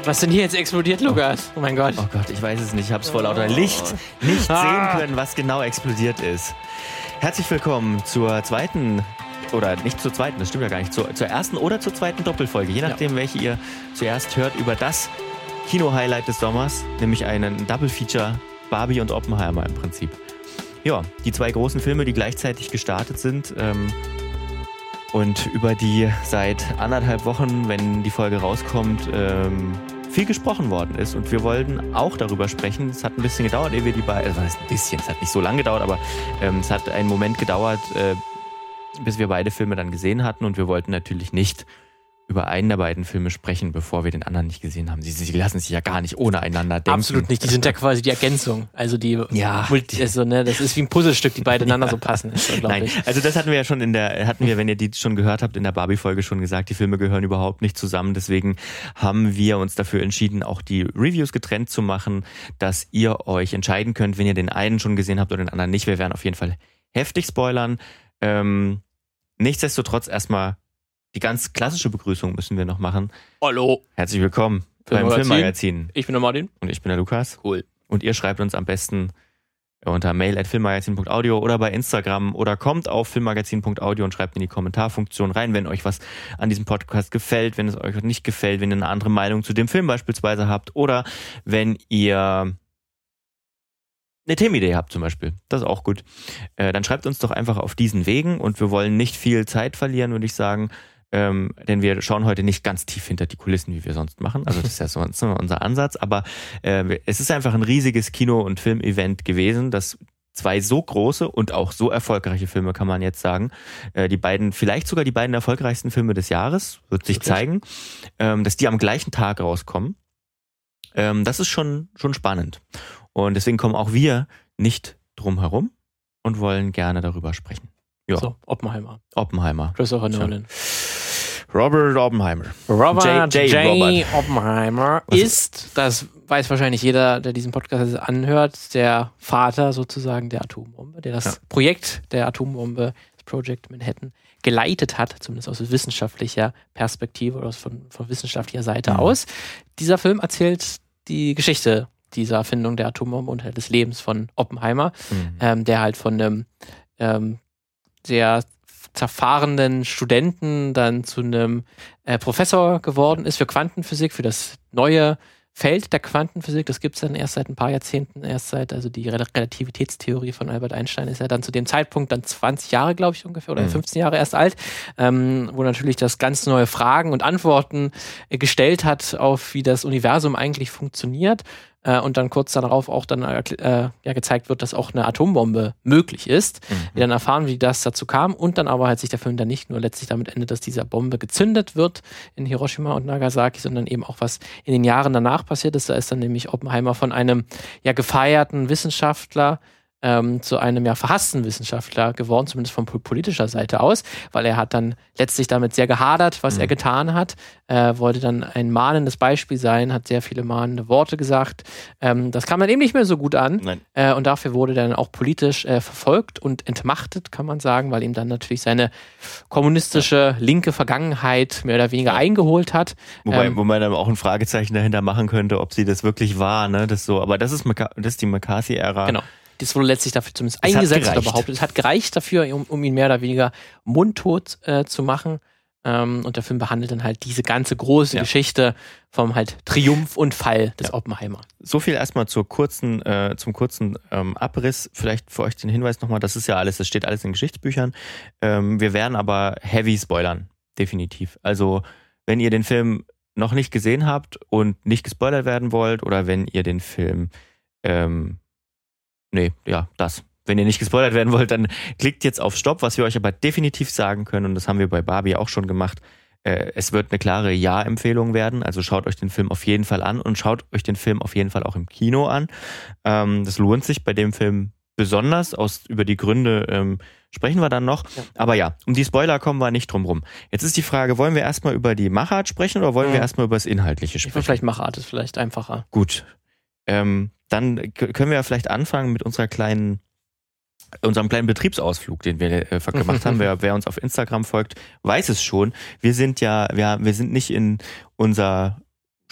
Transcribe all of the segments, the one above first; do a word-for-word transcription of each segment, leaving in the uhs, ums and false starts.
Was denn hier jetzt explodiert, Lukas? Oh mein Gott. Oh Gott, ich weiß es nicht. Ich habe es vor lauter Licht nicht Ah. sehen können, was genau explodiert ist. Herzlich willkommen zur zweiten, oder nicht zur zweiten, das stimmt ja gar nicht, zur, zur ersten oder zur zweiten Doppelfolge, je nachdem, ja. welche ihr zuerst hört, über das Kino-Highlight des Sommers, nämlich einen Double-Feature Barbie und Oppenheimer im Prinzip. Ja, die zwei großen Filme, die gleichzeitig gestartet sind, ähm, und über die seit anderthalb Wochen, wenn die Folge rauskommt, ähm, viel gesprochen worden ist. Und wir wollten auch darüber sprechen. Es hat ein bisschen gedauert, ehe wir die beiden, also ein bisschen, es hat nicht so lange gedauert, aber ähm, es hat einen Moment gedauert, äh, bis wir beide Filme dann gesehen hatten. Und wir wollten natürlich nicht über einen der beiden Filme sprechen, bevor wir den anderen nicht gesehen haben. Sie, sie lassen sich ja gar nicht ohne einander denken. Absolut nicht, die sind ja quasi die Ergänzung. Also die, ja. Multi, also, ne, das ist wie ein Puzzlestück, die beide ineinander ja. so passen. Ist Nein, also das hatten wir ja schon in der, hatten wir, wenn ihr die schon gehört habt, in der Barbie-Folge schon gesagt, die Filme gehören überhaupt nicht zusammen. Deswegen haben wir uns dafür entschieden, auch die Reviews getrennt zu machen, dass ihr euch entscheiden könnt, wenn ihr den einen schon gesehen habt oder den anderen nicht. Wir werden auf jeden Fall heftig spoilern. Ähm, nichtsdestotrotz erstmal die ganz klassische Begrüßung müssen wir noch machen. Hallo. Herzlich willkommen beim Filmmagazin. Ich bin der Martin. Und ich bin der Lukas. Cool. Und ihr schreibt uns am besten unter mail at filmmagazin punkt audio oder bei Instagram oder kommt auf filmmagazin punkt audio und schreibt in die Kommentarfunktion rein, wenn euch was an diesem Podcast gefällt, wenn es euch nicht gefällt, wenn ihr eine andere Meinung zu dem Film beispielsweise habt oder wenn ihr eine Themenidee habt zum Beispiel. Das ist auch gut. Äh, dann schreibt uns doch einfach auf diesen Wegen und wir wollen nicht viel Zeit verlieren, würde ich sagen. Ähm, denn wir schauen heute nicht ganz tief hinter die Kulissen, wie wir sonst machen. Also das ist ja sonst unser Ansatz. Aber äh, es ist einfach ein riesiges Kino- und Filmevent gewesen, das zwei so große und auch so erfolgreiche Filme, kann man jetzt sagen, äh, die beiden, vielleicht sogar die beiden erfolgreichsten Filme des Jahres, wird sich zeigen, ähm, dass die am gleichen Tag rauskommen. Ähm, das ist schon, schon spannend. Und deswegen kommen auch wir nicht drum herum und wollen gerne darüber sprechen. Ja. So, Oppenheimer. Oppenheimer. Christopher Nolan. Robert Oppenheimer. Robert J. J. Robert. Oppenheimer Was ist, das weiß wahrscheinlich jeder, der diesen Podcast anhört, der Vater sozusagen der Atombombe, der das Ja. Projekt der Atombombe, das Project Manhattan, geleitet hat, zumindest aus wissenschaftlicher Perspektive oder von, von wissenschaftlicher Seite Mhm. aus. Dieser Film erzählt die Geschichte dieser Erfindung der Atombombe und des Lebens von Oppenheimer, Mhm. ähm, der halt von einem ähm, sehr zerfahrenen Studenten dann zu einem äh, Professor geworden ist für Quantenphysik, für das neue Feld der Quantenphysik. Das gibt es dann erst seit ein paar Jahrzehnten, erst seit, also die Rel- Relativitätstheorie von Albert Einstein ist ja dann zu dem Zeitpunkt dann zwanzig Jahre, glaube ich, ungefähr, oder Mhm. fünfzehn Jahre erst alt, ähm, wo natürlich das ganz neue Fragen und Antworten äh, gestellt hat auf, wie das Universum eigentlich funktioniert. Äh, und dann kurz darauf auch dann äh, ja, gezeigt wird, dass auch eine Atombombe möglich ist. Mhm. Wir dann erfahren, wie das dazu kam und dann aber halt sich der Film dann nicht nur letztlich damit endet, dass diese Bombe gezündet wird in Hiroshima und Nagasaki, sondern eben auch was in den Jahren danach passiert ist. Da ist dann nämlich Oppenheimer von einem ja gefeierten Wissenschaftler ähm, zu einem ja verhassten Wissenschaftler geworden, zumindest von politischer Seite aus, weil er hat dann letztlich damit sehr gehadert, was Mhm. er getan hat, äh, wollte dann ein mahnendes Beispiel sein, hat sehr viele mahnende Worte gesagt. Ähm, das kam dann eben nicht mehr so gut an. Nein. Äh, und dafür wurde er dann auch politisch äh, verfolgt und entmachtet, kann man sagen, weil ihm dann natürlich seine kommunistische linke Vergangenheit mehr oder weniger Ja. eingeholt hat. Wobei, Ähm, wo man dann auch ein Fragezeichen dahinter machen könnte, ob sie das wirklich war, ne? Das so, aber das ist, Mc- das ist die McCarthy-Ära. Genau. Das wurde letztlich dafür zumindest Es hat eingesetzt oder gereicht. behauptet. Es hat gereicht dafür, um, um ihn mehr oder weniger mundtot äh, zu machen. Ähm, und der Film behandelt dann halt diese ganze große Ja. Geschichte vom halt Triumph und Fall des Ja. Oppenheimer. So viel erstmal zur kurzen, äh, zum kurzen ähm, Abriss. Vielleicht für euch den Hinweis nochmal, das ist ja alles, das steht alles in Geschichtsbüchern. Ähm, wir werden aber heavy spoilern, definitiv. Also wenn ihr den Film noch nicht gesehen habt und nicht gespoilert werden wollt oder wenn ihr den Film, ähm, nee, ja, das. Wenn ihr nicht gespoilert werden wollt, dann klickt jetzt auf Stopp, was wir euch aber definitiv sagen können, und das haben wir bei Barbie auch schon gemacht. Äh, es wird eine klare Ja-Empfehlung werden, also schaut euch den Film auf jeden Fall an und schaut euch den Film auf jeden Fall auch im Kino an. Ähm, das lohnt sich bei dem Film besonders, aus über die Gründe ähm, sprechen wir dann noch. Ja. Aber ja, um die Spoiler kommen wir nicht drum rum. Jetzt ist die Frage, wollen wir erstmal über die Machart sprechen oder wollen Mhm. wir erstmal über das Inhaltliche Ich würde sprechen? vielleicht Machart ist vielleicht einfacher. Gut. Ähm, dann k- können wir ja vielleicht anfangen mit unserer kleinen, unserem kleinen Betriebsausflug, den wir äh, gemacht haben. Wer, wer uns auf Instagram folgt, weiß es schon. Wir sind ja, wir, wir sind nicht in unser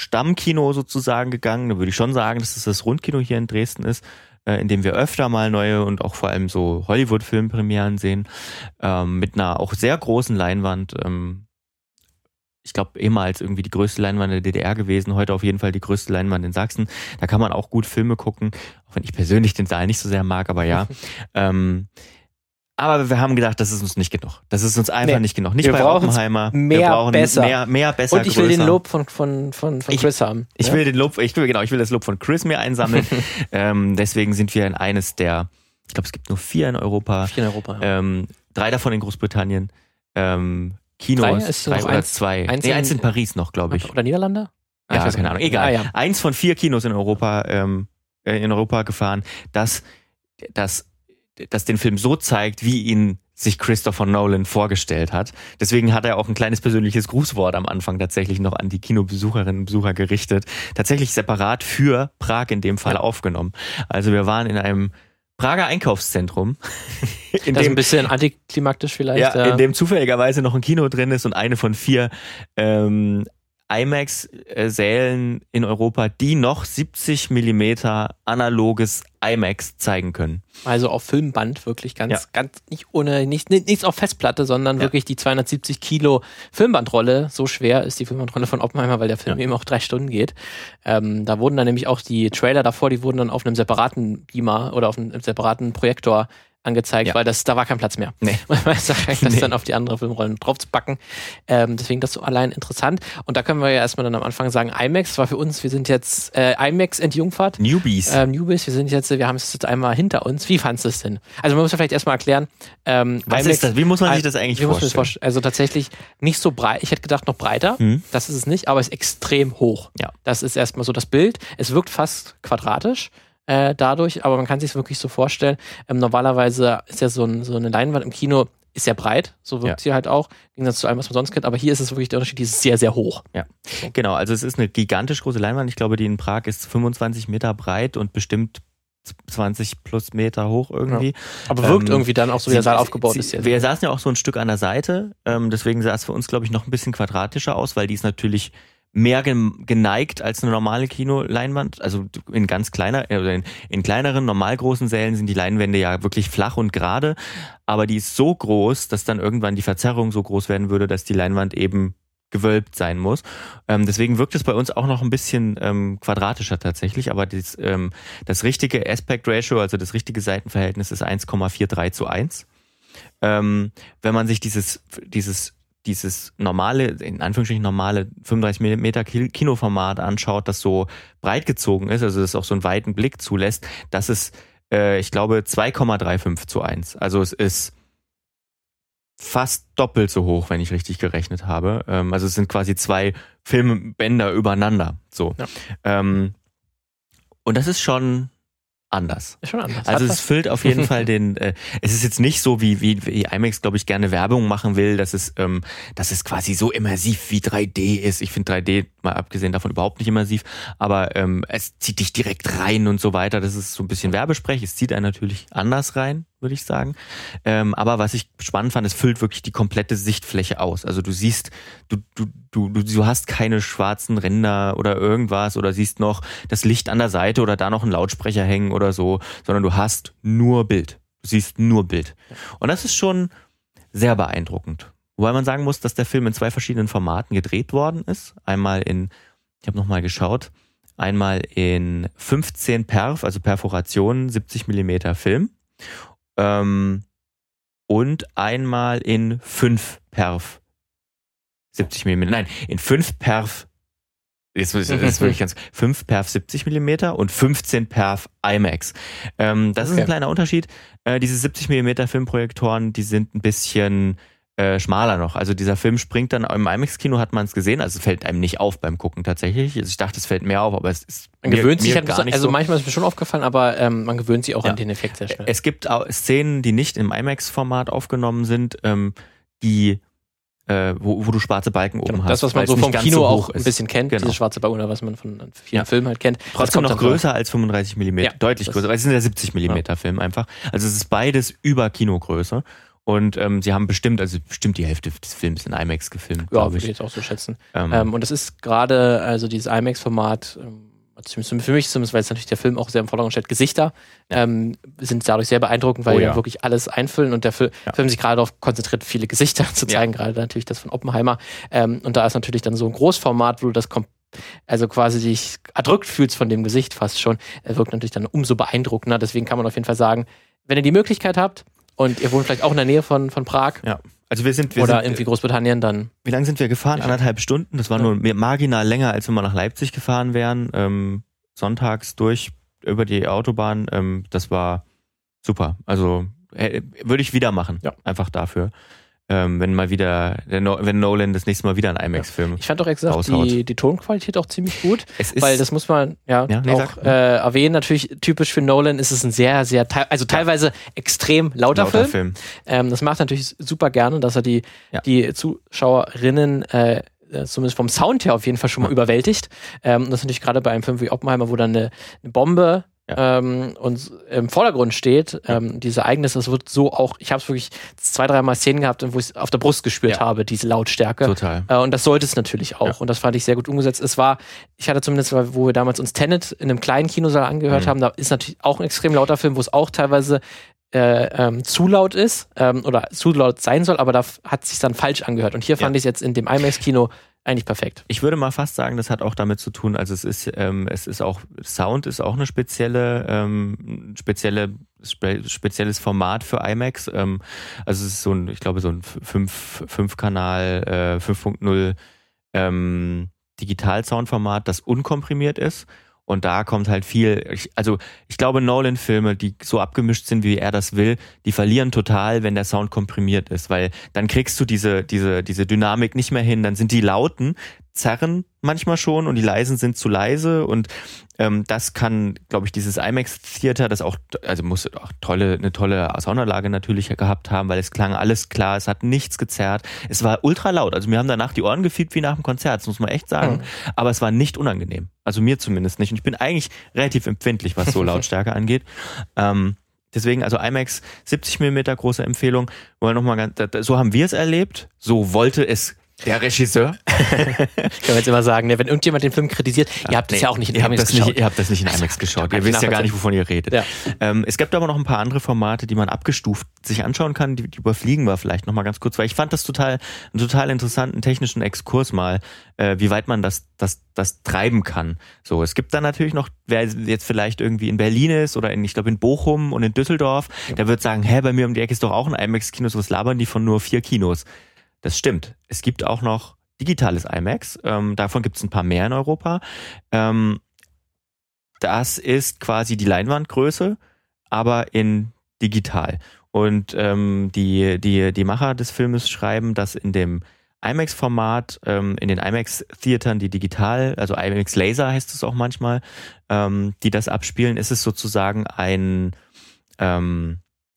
Stammkino sozusagen gegangen. Da würde ich schon sagen, dass es das Rundkino hier in Dresden ist, in dem wir öfter mal neue und auch vor allem so Hollywood-Filmpremieren sehen, ähm, mit einer auch sehr großen Leinwand. Ähm, ich glaube, ehemals irgendwie die größte Leinwand der D D R gewesen, heute auf jeden Fall die größte Leinwand in Sachsen. Da kann man auch gut Filme gucken, auch wenn ich persönlich den Saal nicht so sehr mag, aber ja. ähm, aber wir haben gedacht, das ist uns nicht genug. Das ist uns einfach nee, nicht genug. Nicht bei Oppenheimer. Mehr, wir brauchen besser. Mehr, mehr, besser, Und ich will größer. den Lob von, von, von, von Chris ich, haben. Ich ja? will den Lob, ich will, genau, ich will das Lob von Chris mir einsammeln. ähm, deswegen sind wir in eines der, ich glaube, es gibt nur vier in Europa. Vier in Europa, ja. ähm, Drei davon in Großbritannien. Ähm, Kinos, drei, ist drei noch oder eins, zwei. Eins nee, in, eins in Paris noch, glaube ich. Oder Niederlande? Ah, ja, keine Ahnung. Egal. Ah, ja. Eins von vier Kinos in Europa, ähm, in Europa gefahren, das, das, das den Film so zeigt, wie ihn sich Christopher Nolan vorgestellt hat. Deswegen hat er auch ein kleines persönliches Grußwort am Anfang tatsächlich noch an die Kinobesucherinnen und Besucher gerichtet. Tatsächlich separat für Prag in dem Fall ja. aufgenommen. Also wir waren in einem Prager Einkaufszentrum. In das dem, ist ein bisschen antiklimaktisch vielleicht. Ja, ja, in dem zufälligerweise noch ein Kino drin ist und eine von vier ähm, IMAX-Sälen in Europa, die noch siebzig Millimeter analoges IMAX zeigen können. Also auf Filmband wirklich ganz, ja. ganz nicht ohne, nicht, nichts auf Festplatte, sondern ja. wirklich die zweihundertsiebzig Kilo Filmbandrolle. So schwer ist die Filmbandrolle von Oppenheimer, weil der Film ja. eben auch drei Stunden geht. Ähm, da wurden dann nämlich auch die Trailer davor, die wurden dann auf einem separaten Beamer oder auf einem separaten Projektor angezeigt, ja. weil das, da war kein Platz mehr. Nee. Man weiß das nee. dann auf die anderen Filmrollen drauf zu packen. Ähm, deswegen das so allein interessant. Und da können wir ja erstmal dann am Anfang sagen, IMAX war für uns, wir sind jetzt äh, IMAX Entjungfert. Newbies. Ähm, Newbies, wir sind jetzt, wir haben es jetzt einmal hinter uns. Wie fandest du es denn? Also man muss ja vielleicht erstmal erklären, ähm, was IMAX, ist das? Wie muss man sich das eigentlich vorstellen? vorstellen? Also tatsächlich nicht so breit, ich hätte gedacht noch breiter, hm. das ist es nicht, aber es ist extrem hoch. Ja. Das ist erstmal so das Bild. Es wirkt fast quadratisch. Äh, dadurch, aber man kann sich es wirklich so vorstellen. Ähm, normalerweise ist ja so, ein, so eine Leinwand im Kino ist sehr breit, so wirkt ja. sie halt auch, im Gegensatz zu allem, was man sonst kennt, aber hier ist es wirklich der Unterschied, die ist sehr, sehr hoch. Ja, genau, also es ist eine gigantisch große Leinwand, ich glaube, die in Prag ist fünfundzwanzig Meter breit und bestimmt zwanzig plus Meter hoch irgendwie. Ja. Aber wirkt ähm, irgendwie dann auch so, wie der Saal aufgebaut sie, ist jetzt. Wir saßen ja auch so ein Stück an der Seite, ähm, deswegen sah es für uns, glaube ich, noch ein bisschen quadratischer aus, weil die ist natürlich mehr geneigt als eine normale Kinoleinwand. Also in ganz kleiner, oder in, in kleineren, normal großen Sälen sind die Leinwände ja wirklich flach und gerade, aber die ist so groß, dass dann irgendwann die Verzerrung so groß werden würde, dass die Leinwand eben gewölbt sein muss. Ähm, deswegen wirkt es bei uns auch noch ein bisschen ähm, quadratischer tatsächlich, aber das, ähm, das richtige Aspect Ratio, also das richtige Seitenverhältnis ist eins Komma drei zu eins. Ähm, wenn man sich dieses, dieses dieses normale, in Anführungsstrichen normale fünfunddreißig Millimeter Kinoformat anschaut, das so breit gezogen ist, also das auch so einen weiten Blick zulässt, das ist, äh, ich glaube, zwei Komma fünfunddreißig zu eins. Also es ist fast doppelt so hoch, wenn ich richtig gerechnet habe. Ähm, also es sind quasi zwei Filmbänder übereinander. So. Ja. Ähm, und das ist schon anders. Ist schon anders. Also es füllt auf jeden Fall den, äh, es ist jetzt nicht so, wie, wie, wie IMAX, glaube ich, gerne Werbung machen will, dass es, ähm, dass es quasi so immersiv wie drei D ist. Ich finde drei D, mal abgesehen davon, überhaupt nicht immersiv, aber ähm, es zieht dich direkt rein und so weiter. Das ist so ein bisschen Werbesprech. Es zieht einen natürlich anders rein, würde ich sagen. Ähm, aber was ich spannend fand, es füllt wirklich die komplette Sichtfläche aus. Also du siehst, du, du, du, du hast keine schwarzen Ränder oder irgendwas oder siehst noch das Licht an der Seite oder da noch einen Lautsprecher hängen oder so, sondern du hast nur Bild. Du siehst nur Bild. Und das ist schon sehr beeindruckend. Wobei man sagen muss, dass der Film in zwei verschiedenen Formaten gedreht worden ist. Einmal in, ich habe nochmal geschaut, einmal in fünfzehn Perf, also Perforation, siebzig Millimeter Film. Ähm, und einmal in fünf Perf, siebzig Millimeter, nein, in fünf Perf, jetzt ist, ist wirklich ganz, fünf Perf siebzig Millimeter und fünfzehn Perf IMAX. Ähm, das okay. ist ein kleiner Unterschied. Äh, diese siebzig Millimeter Filmprojektoren, die sind ein bisschen äh, schmaler noch. Also dieser Film springt dann, im IMAX-Kino hat man es gesehen, also es fällt einem nicht auf beim Gucken tatsächlich. Also ich dachte, es fällt mehr auf, aber es ist man gewöhnt mir, sich mir halt, gar nicht also so. manchmal ist es mir schon aufgefallen, aber ähm, man gewöhnt sich auch ja. an den Effekt sehr schnell. Es gibt auch Szenen, die nicht im IMAX-Format aufgenommen sind, ähm, die äh, wo, wo du schwarze Balken oben genau, hast. Das, was man so vom Kino so auch ist. ein bisschen kennt, genau. diese schwarze Balken oder was man von vielen ja. Filmen halt kennt. Trotzdem noch größer drauf. Als fünfunddreißig Millimeter, ja, deutlich größer, weil es sind ja siebzig Millimeter ja. Film einfach. Also es ist beides über Kinogröße. Und ähm, sie haben bestimmt, also bestimmt die Hälfte des Films in IMAX gefilmt. Ja, würde ich jetzt auch so schätzen. Ähm, ähm, und das ist gerade, also dieses IMAX-Format, ähm, für mich zumindest, weil es natürlich der Film auch sehr im Vordergrund steht, Gesichter ja. ähm, sind dadurch sehr beeindruckend, weil oh, die ja. wirklich alles einfüllen und der Film, ja. Film sich gerade darauf konzentriert, viele Gesichter zu zeigen, ja. gerade natürlich das von Oppenheimer. Ähm, und da ist natürlich dann so ein Großformat, wo du das kommt, also quasi dich erdrückt fühlst von dem Gesicht fast schon, er wirkt natürlich dann umso beeindruckender. Deswegen kann man auf jeden Fall sagen, wenn ihr die Möglichkeit habt und ihr wohnt vielleicht auch in der Nähe von, von Prag, ja. Also wir sind, wir oder sind, irgendwie Großbritannien, dann. Wie lange sind wir gefahren? Anderthalb Stunden. Das war ja. nur marginal länger, als wenn wir nach Leipzig gefahren wären. Ähm, sonntags durch über die Autobahn. Ähm, das war super. Also äh, würde ich wieder machen. Ja. Einfach dafür. Ähm, wenn mal wieder, wenn Nolan das nächste Mal wieder einen IMAX-Film. Ich fand doch exakt die, die Tonqualität auch ziemlich gut, es ist, weil das muss man ja, ja nee, auch äh, erwähnen. Natürlich typisch für Nolan ist es ein sehr, sehr, also teilweise ja. extrem lauter, lauter Film. Film. Ähm, das macht natürlich super gerne, dass er die, ja. die Zuschauerinnen äh, zumindest vom Sound her auf jeden Fall schon mal ja. überwältigt. Ähm, das ist natürlich gerade bei einem Film wie Oppenheimer, wo dann eine, eine Bombe Ja. Ähm, und im Vordergrund steht, ähm, diese Ereignisse, das wird so auch, ich habe es wirklich zwei, dreimal Szenen gehabt, wo ich es auf der Brust gespürt ja. habe, diese Lautstärke. Total. Äh, und das sollte es natürlich auch. Ja. Und das fand ich sehr gut umgesetzt. Es war, ich hatte zumindest, wo wir damals uns Tenet in einem kleinen Kinosaal angehört mhm. haben, da ist natürlich auch ein extrem lauter Film, wo es auch teilweise äh, ähm, zu laut ist ähm, oder zu laut sein soll, aber da hat es sich dann falsch angehört. Und hier fand ja. ich es jetzt in dem IMAX-Kino eigentlich perfekt. Ich würde mal fast sagen, das hat auch damit zu tun, also es ist, ähm, es ist auch, Sound ist auch eine spezielle, ähm, spezielle, spe, spezielles Format für IMAX. Ähm, also es ist so ein, ich glaube, so ein fünf Kanal, äh, fünf Punkt null ähm, Digital-Soundformat, das unkomprimiert ist. Und da kommt halt viel, ich, also ich glaube Nolan-Filme, die so abgemischt sind, wie er das will, die verlieren total, wenn der Sound komprimiert ist, weil dann kriegst du diese diese diese Dynamik nicht mehr hin, dann sind die Lauten zerren manchmal schon und die Leisen sind zu leise und ähm, das kann, glaube ich, dieses IMAX-Theater, das auch, also muss auch tolle, eine tolle Soundanlage natürlich gehabt haben, weil es klang alles klar, es hat nichts gezerrt, es war ultra laut, also mir haben danach die Ohren gefiebt wie nach dem Konzert, das muss man echt sagen, mhm. aber es war nicht unangenehm, also mir zumindest nicht und ich bin eigentlich relativ empfindlich, was so Lautstärke angeht. Ähm, Deswegen, also IMAX siebzig Millimeter, große Empfehlung. Wollen noch mal ganz, so haben wir es erlebt, so wollte es der Regisseur. Können wir jetzt immer sagen, ne, wenn irgendjemand den Film kritisiert, ihr habt nee, das ja auch nicht in IMAX geschaut. Nicht, ihr habt das nicht in IMAX geschaut. Ihr wisst ja gar nicht, wovon ihr redet. Ja. Ähm, es gibt aber noch ein paar andere Formate, die man abgestuft sich anschauen kann. Die, die überfliegen wir vielleicht noch mal ganz kurz, weil ich fand das total, einen total interessanten technischen Exkurs mal, äh, wie weit man das, das, das treiben kann. So, es gibt dann natürlich noch, wer jetzt vielleicht irgendwie in Berlin ist oder in, ich glaube in Bochum und in Düsseldorf, der wird sagen, hä, bei mir um die Ecke ist doch auch ein IMAX-Kino, so was labern die von nur vier Kinos. Das stimmt. Es gibt auch noch digitales IMAX. Ähm, davon gibt es ein paar mehr in Europa. Ähm, das ist quasi die Leinwandgröße, aber in digital. Und ähm, die, die, die Macher des Filmes schreiben, dass in dem IMAX-Format, ähm, in den IMAX-Theatern, die digital, also IMAX Laser heißt es auch manchmal, ähm, die das abspielen, ist es sozusagen ein ähm,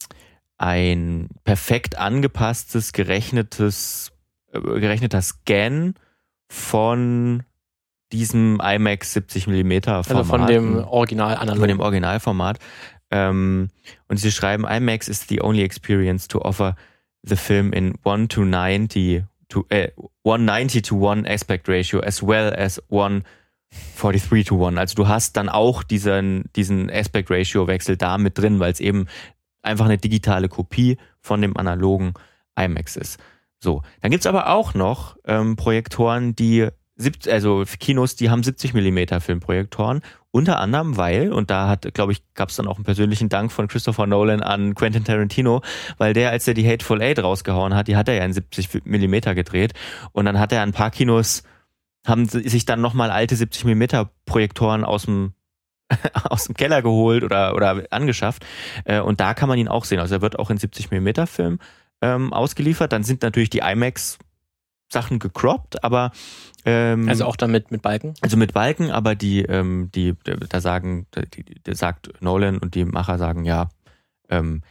ein perfekt angepasstes, gerechnetes, äh, gerechneter Scan von diesem IMAX siebzig Millimeter Format. Also von dem Original analog. Von dem Originalformat. Ähm, und sie schreiben, IMAX is the only experience to offer the film in one to ninety to, äh, one ninety to one aspect ratio as well as one forty-three to one. Also du hast dann auch diesen, diesen Aspect Ratio Wechsel da mit drin, weil es eben einfach eine digitale Kopie von dem analogen IMAX ist. So, dann gibt's aber auch noch ähm, Projektoren, die siebzig, also Kinos, die haben siebzig Millimeter Filmprojektoren, unter anderem, weil, und da hat, glaube ich, gab's dann auch einen persönlichen Dank von Christopher Nolan an Quentin Tarantino, weil der, als er die Hateful Eight rausgehauen hat, die hat er ja in siebzig Millimeter gedreht und dann hat er ein paar Kinos, haben sich dann nochmal alte siebzig Millimeter Projektoren aus dem aus dem Keller geholt oder oder angeschafft äh, und da kann man ihn auch sehen. Also er wird auch in siebzig Millimeter Film ähm, ausgeliefert. Dann sind natürlich die IMAX Sachen gecroppt, aber ähm, also auch damit mit Balken? Also mit Balken, aber die ähm, die da sagen, die, die sagt Nolan und die Macher sagen ja, ähm,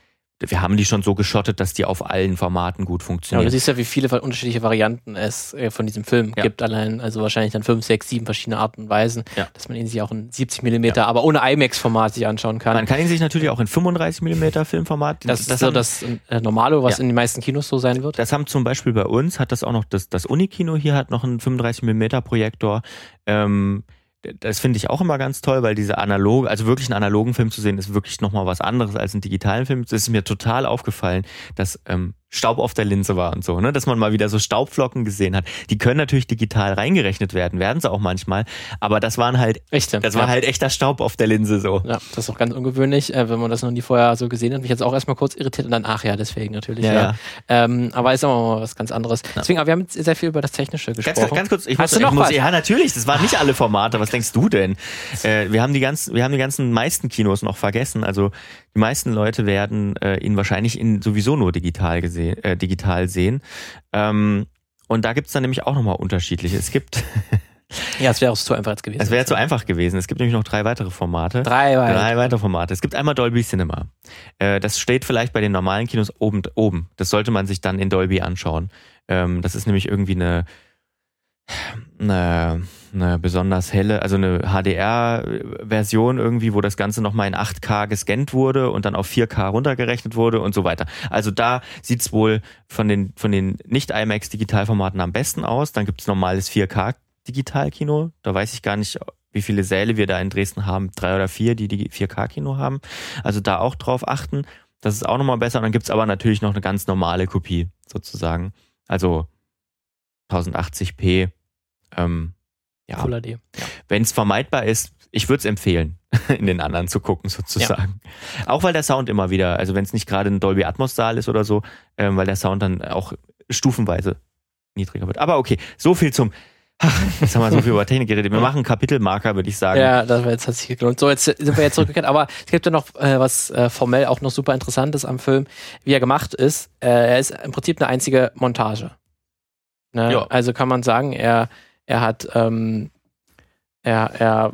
wir haben die schon so geschottet, dass die auf allen Formaten gut funktionieren. Ja, du siehst ja, wie viele unterschiedliche Varianten es äh, von diesem Film ja. gibt. Allein, also wahrscheinlich dann fünf, sechs, sieben verschiedene Arten und Weisen, ja. dass man ihn sich auch in siebzig Millimeter, ja. aber ohne IMAX-Format sich anschauen kann. Man kann ihn sich natürlich auch in fünfunddreißig Millimeter Filmformat. Das, das ist so haben, das äh, Normale, was ja. in den meisten Kinos so sein wird. Das haben zum Beispiel bei uns, hat das auch noch, das, das Unikino hier hat noch einen fünfunddreißig Millimeter Projektor. Ähm, Das finde ich auch immer ganz toll, weil diese analoge, also wirklich einen analogen Film zu sehen, ist wirklich nochmal was anderes als einen digitalen Film. Es ist mir total aufgefallen, dass ähm, Staub auf der Linse war und so, ne, dass man mal wieder so Staubflocken gesehen hat. Die können natürlich digital reingerechnet werden, werden sie auch manchmal, aber das waren halt, Echte, das ja. war halt echter Staub auf der Linse so. Ja, das ist auch ganz ungewöhnlich, äh, wenn man das noch nie vorher so gesehen hat. Mich jetzt auch erstmal kurz irritiert und dann, ach ja, deswegen natürlich. Ja, ja. Ja. Ähm, aber ist auch mal was ganz anderes. Ja. Deswegen, aber wir haben jetzt sehr viel über das Technische gesprochen. Ganz, ganz kurz, ich Hast muss, du noch ich muss was? ja natürlich, das waren nicht alle Formate. Was denkst du denn? Äh, wir haben die ganzen, wir haben die ganzen meisten Kinos noch vergessen. Also die meisten Leute werden äh, ihn wahrscheinlich in sowieso nur digital gesehen, äh, digital sehen. Ähm, und da gibt's dann nämlich auch nochmal unterschiedliche. Es gibt ja, es wäre auch zu einfach jetzt gewesen. Es wäre zu einfach gewesen. Es gibt nämlich noch drei weitere Formate. Drei weitere. Drei weitere Formate. Es gibt einmal Dolby Cinema. Äh, das steht vielleicht bei den normalen Kinos oben, oben. Das sollte man sich dann in Dolby anschauen. Ähm, das ist nämlich irgendwie eine eine, eine besonders helle, also eine H D R-Version irgendwie, wo das Ganze nochmal in acht K gescannt wurde und dann auf vier K runtergerechnet wurde und so weiter. Also da sieht's wohl von den, von den Nicht-IMAX-Digitalformaten am besten aus. Dann gibt's normales vier K Digitalkino. Da weiß ich gar nicht, wie viele Säle wir da in Dresden haben. Drei oder vier, die die vier K Kino haben. Also da auch drauf achten. Das ist auch nochmal besser. Und dann gibt's aber natürlich noch eine ganz normale Kopie sozusagen. Also tausendachtzig p. Ähm, ja. Full H D. Ja. Wenn es vermeidbar ist, ich würde es empfehlen, in den anderen zu gucken sozusagen. Ja. Auch weil der Sound immer wieder, also wenn es nicht gerade ein Dolby Atmos Saal ist oder so, ähm, weil der Sound dann auch stufenweise niedriger wird. Aber okay, so viel zum Ach, jetzt haben wir so viel über Technik geredet. Wir machen einen Kapitelmarker, würde ich sagen. Ja, das jetzt hat sich gelohnt. So, jetzt sind wir jetzt zurückgekehrt. Aber es gibt ja noch äh, was äh, formell auch noch super Interessantes am Film, wie er gemacht ist. Äh, er ist im Prinzip eine einzige Montage. Ne? Ja. Also kann man sagen, er, er hat, ähm, er, er,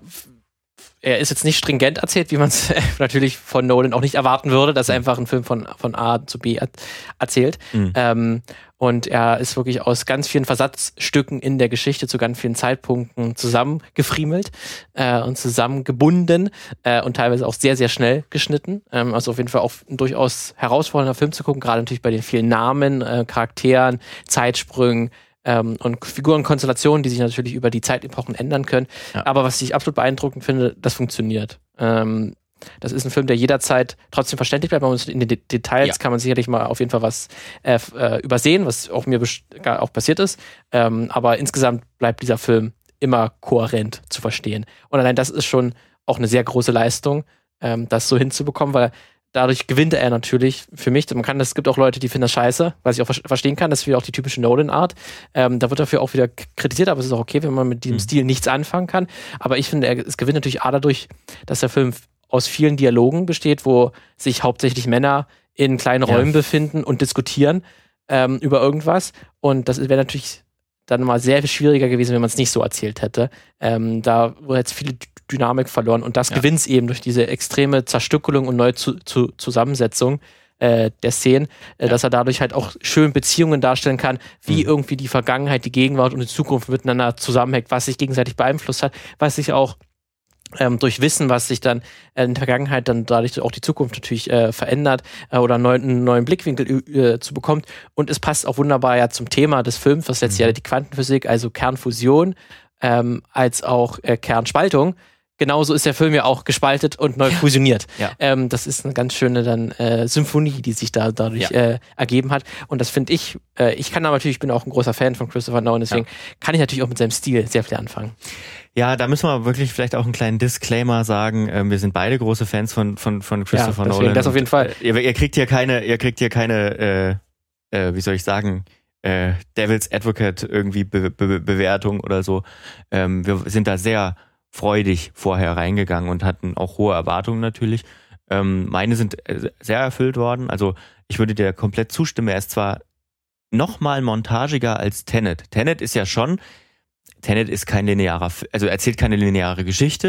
er ist jetzt nicht stringent erzählt, wie man es natürlich von Nolan auch nicht erwarten würde, dass er einfach einen Film von, von A zu B erzählt. Mhm. Ähm, und er ist wirklich aus ganz vielen Versatzstücken in der Geschichte zu ganz vielen Zeitpunkten zusammengefriemelt äh, und zusammengebunden äh, und teilweise auch sehr, sehr schnell geschnitten. Ähm, also auf jeden Fall auch ein durchaus herausfordernder Film zu gucken, gerade natürlich bei den vielen Namen, äh, Charakteren, Zeitsprüngen, Ähm, und Figurenkonstellationen, die sich natürlich über die Zeitepochen ändern können. Ja. Aber was ich absolut beeindruckend finde, das funktioniert. Ähm, das ist ein Film, der jederzeit trotzdem verständlich bleibt. In den De- Details ja. kann man sicherlich mal auf jeden Fall was äh, äh, übersehen, was auch mir best- auch passiert ist. Ähm, aber insgesamt bleibt dieser Film immer kohärent zu verstehen. Und allein das ist schon auch eine sehr große Leistung, ähm, das so hinzubekommen, weil dadurch gewinnt er natürlich für mich. Man kann, es gibt auch Leute, die finden das scheiße, was ich auch verstehen kann. Das ist wieder auch die typische Nolan-Art. Ähm, da wird dafür auch wieder kritisiert, aber es ist auch okay, wenn man mit diesem mhm. Stil nichts anfangen kann. Aber ich finde, es gewinnt natürlich A dadurch, dass der Film aus vielen Dialogen besteht, wo sich hauptsächlich Männer in kleinen ja. Räumen befinden und diskutieren ähm, über irgendwas. Und das wäre natürlich dann mal sehr viel schwieriger gewesen, wenn man es nicht so erzählt hätte. Ähm, da wurde jetzt viel Dynamik verloren und das ja. gewinnt es eben durch diese extreme Zerstückelung und neue zu, zu, Zusammensetzung äh, der Szenen, äh, ja. dass er dadurch halt auch schön Beziehungen darstellen kann, wie mhm. irgendwie die Vergangenheit, die Gegenwart und die Zukunft miteinander zusammenhängt, was sich gegenseitig beeinflusst hat, was sich auch Ähm, durch Wissen, was sich dann äh, in der Vergangenheit dann dadurch auch die Zukunft natürlich äh, verändert äh, oder einen neuen, einen neuen Blickwinkel äh, zu bekommt. Und es passt auch wunderbar ja zum Thema des Films, was letztes mhm. Jahr die Quantenphysik, also Kernfusion, ähm, als auch äh, Kernspaltung. Genauso ist der Film ja auch gespaltet und neu ja. fusioniert. Ja. Ähm, das ist eine ganz schöne dann äh, Symphonie, die sich da dadurch ja. äh, ergeben hat. Und das finde ich, äh, ich kann aber natürlich, ich bin auch ein großer Fan von Christopher Nolan, deswegen ja. kann ich natürlich auch mit seinem Stil sehr viel anfangen. Ja, da müssen wir wirklich vielleicht auch einen kleinen Disclaimer sagen. Ähm, wir sind beide große Fans von von von Christopher ja, Nolan. Das auf jeden Fall. Ihr, ihr kriegt hier keine, ihr kriegt hier keine, äh, äh, wie soll ich sagen, äh, Devil's Advocate irgendwie Be- Be- Bewertung oder so. Ähm, wir sind da sehr freudig vorher reingegangen und hatten auch hohe Erwartungen natürlich. Ähm, meine sind sehr erfüllt worden. Also ich würde dir komplett zustimmen. Er ist zwar noch mal montagiger als Tenet. Tenet ist ja schon Tenet ist kein linearer, also erzählt keine lineare Geschichte,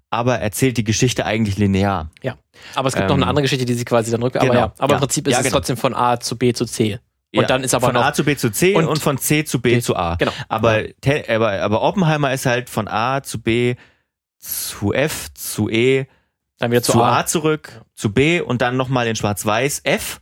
aber erzählt die Geschichte eigentlich linear. Ja, aber es gibt ähm, noch eine andere Geschichte, die sie quasi dann rückt. Aber genau, ja, aber ja, im Prinzip ist ja, es genau. trotzdem von A zu B zu C. Und ja, dann ist aber von noch A zu B zu C und, und von C zu B, B zu A. Genau. Aber, te, aber, aber Oppenheimer ist halt von A zu B zu F zu E dann wieder zu, zu A. A zurück, ja. zu B und dann nochmal in Schwarz-Weiß F.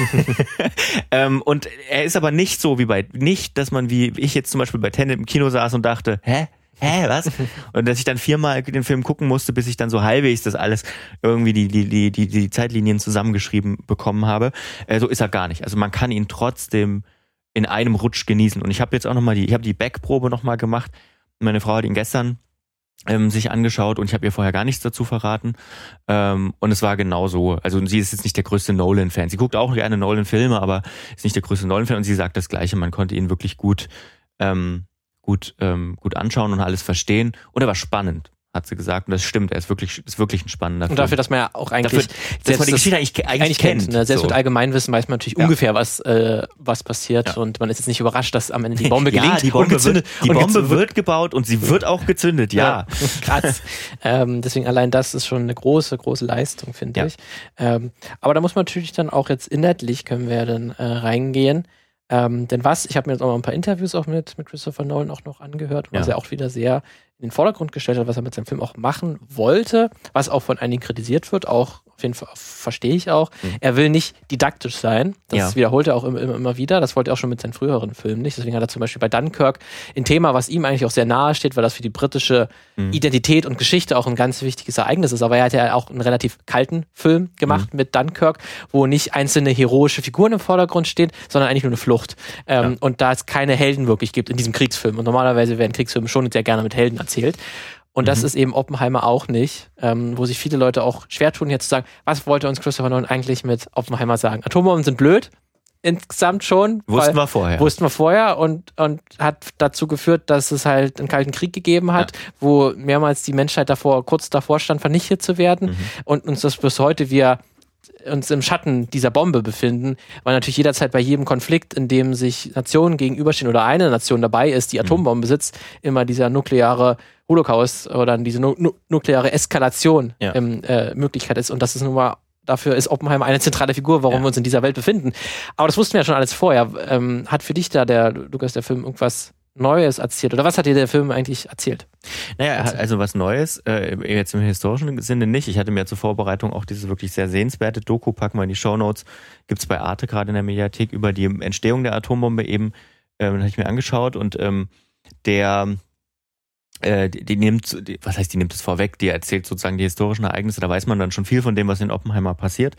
ähm, und er ist aber nicht so wie bei, nicht, dass man wie ich jetzt zum Beispiel bei Tenet im Kino saß und dachte, hä? Hä, was? Und dass ich dann viermal den Film gucken musste, bis ich dann so halbwegs das alles irgendwie die, die, die, die, die Zeitlinien zusammengeschrieben bekommen habe. Äh, so ist er gar nicht. Also man kann ihn trotzdem in einem Rutsch genießen. Und ich habe jetzt auch nochmal die, ich habe die Backprobe nochmal gemacht. Meine Frau hat ihn gestern ähm, sich angeschaut und ich habe ihr vorher gar nichts dazu verraten. Ähm, und es war genau so. Also sie ist jetzt nicht der größte Nolan-Fan. Sie guckt auch gerne Nolan-Filme, aber ist nicht der größte Nolan-Fan. Und sie sagt das Gleiche. Man konnte ihn wirklich gut ähm, gut ähm, gut anschauen und alles verstehen. Und er war spannend, hat sie gesagt. Und das stimmt, er ist wirklich, ist wirklich ein spannender Film. Und dafür, dass man ja auch eigentlich... Dafür, dass man die Geschichte eigentlich, eigentlich, eigentlich kennt. kennt ne? Selbst so. mit Allgemeinwissen weiß man natürlich ja. ungefähr, was äh, was passiert. Ja. Und man ist jetzt nicht überrascht, dass am Ende die Bombe gelingt ja, die Bombe und gezündet. Wird, die und Bombe gezündet. wird gebaut und sie wird auch gezündet, ja. ja. Krass. ähm, deswegen allein das ist schon eine große, große Leistung, finde ja. ich. Ähm, aber da muss man natürlich dann auch jetzt inhaltlich, können wir dann äh, reingehen. Ähm, denn was, ich habe mir jetzt auch mal ein paar Interviews auch mit, mit Christopher Nolan auch noch angehört, was ja. er auch wieder sehr in den Vordergrund gestellt hat, was er mit seinem Film auch machen wollte, was auch von einigen kritisiert wird, auch auf jeden Fall verstehe ich auch. Mhm. Er will nicht didaktisch sein, das ja. wiederholt er auch immer, immer, immer wieder, das wollte er auch schon mit seinen früheren Filmen nicht, deswegen hat er zum Beispiel bei Dunkirk ein Thema, was ihm eigentlich auch sehr nahe steht, weil das für die britische mhm. Identität und Geschichte auch ein ganz wichtiges Ereignis ist, aber er hat ja auch einen relativ kalten Film gemacht mhm. mit Dunkirk, wo nicht einzelne heroische Figuren im Vordergrund stehen, sondern eigentlich nur eine Flucht. Ähm, ja. Und da es keine Helden wirklich gibt in diesem Kriegsfilm und normalerweise werden Kriegsfilme schon sehr gerne mit Helden erzählt. Und das mhm. ist eben Oppenheimer auch nicht, ähm, wo sich viele Leute auch schwer tun, jetzt zu sagen, was wollte uns Christopher Nolan eigentlich mit Oppenheimer sagen? Atombomben sind blöd, insgesamt schon. Wussten wir vorher. Wussten wir vorher und, und hat dazu geführt, dass es halt einen Kalten Krieg gegeben hat, ja. wo mehrmals die Menschheit davor, kurz davor stand, vernichtet zu werden mhm. und uns das bis heute wir uns im Schatten dieser Bombe befinden, weil natürlich jederzeit bei jedem Konflikt, in dem sich Nationen gegenüberstehen oder eine Nation dabei ist, die Atombomben besitzt, immer dieser nukleare Holocaust oder diese nu- nu- nukleare Eskalation ja. ähm, äh, Möglichkeit ist. Und das ist nun mal, dafür ist Oppenheimer eine zentrale Figur, warum ja. wir uns in dieser Welt befinden. Aber das wussten wir ja schon alles vorher. Ähm, hat für dich da, der Lukas, der Film irgendwas Neues erzählt? Oder was hat dir der Film eigentlich erzählt? Naja, also was Neues, äh, jetzt im historischen Sinne nicht. Ich hatte mir zur Vorbereitung auch diese wirklich sehr sehenswerte Doku, packen wir in die Shownotes, gibt's bei Arte gerade in der Mediathek, über die Entstehung der Atombombe eben, ähm, habe ich mir angeschaut und ähm, der äh, die, die nimmt, die, was heißt, die nimmt es vorweg, die erzählt sozusagen die historischen Ereignisse, da weiß man dann schon viel von dem, was in Oppenheimer passiert.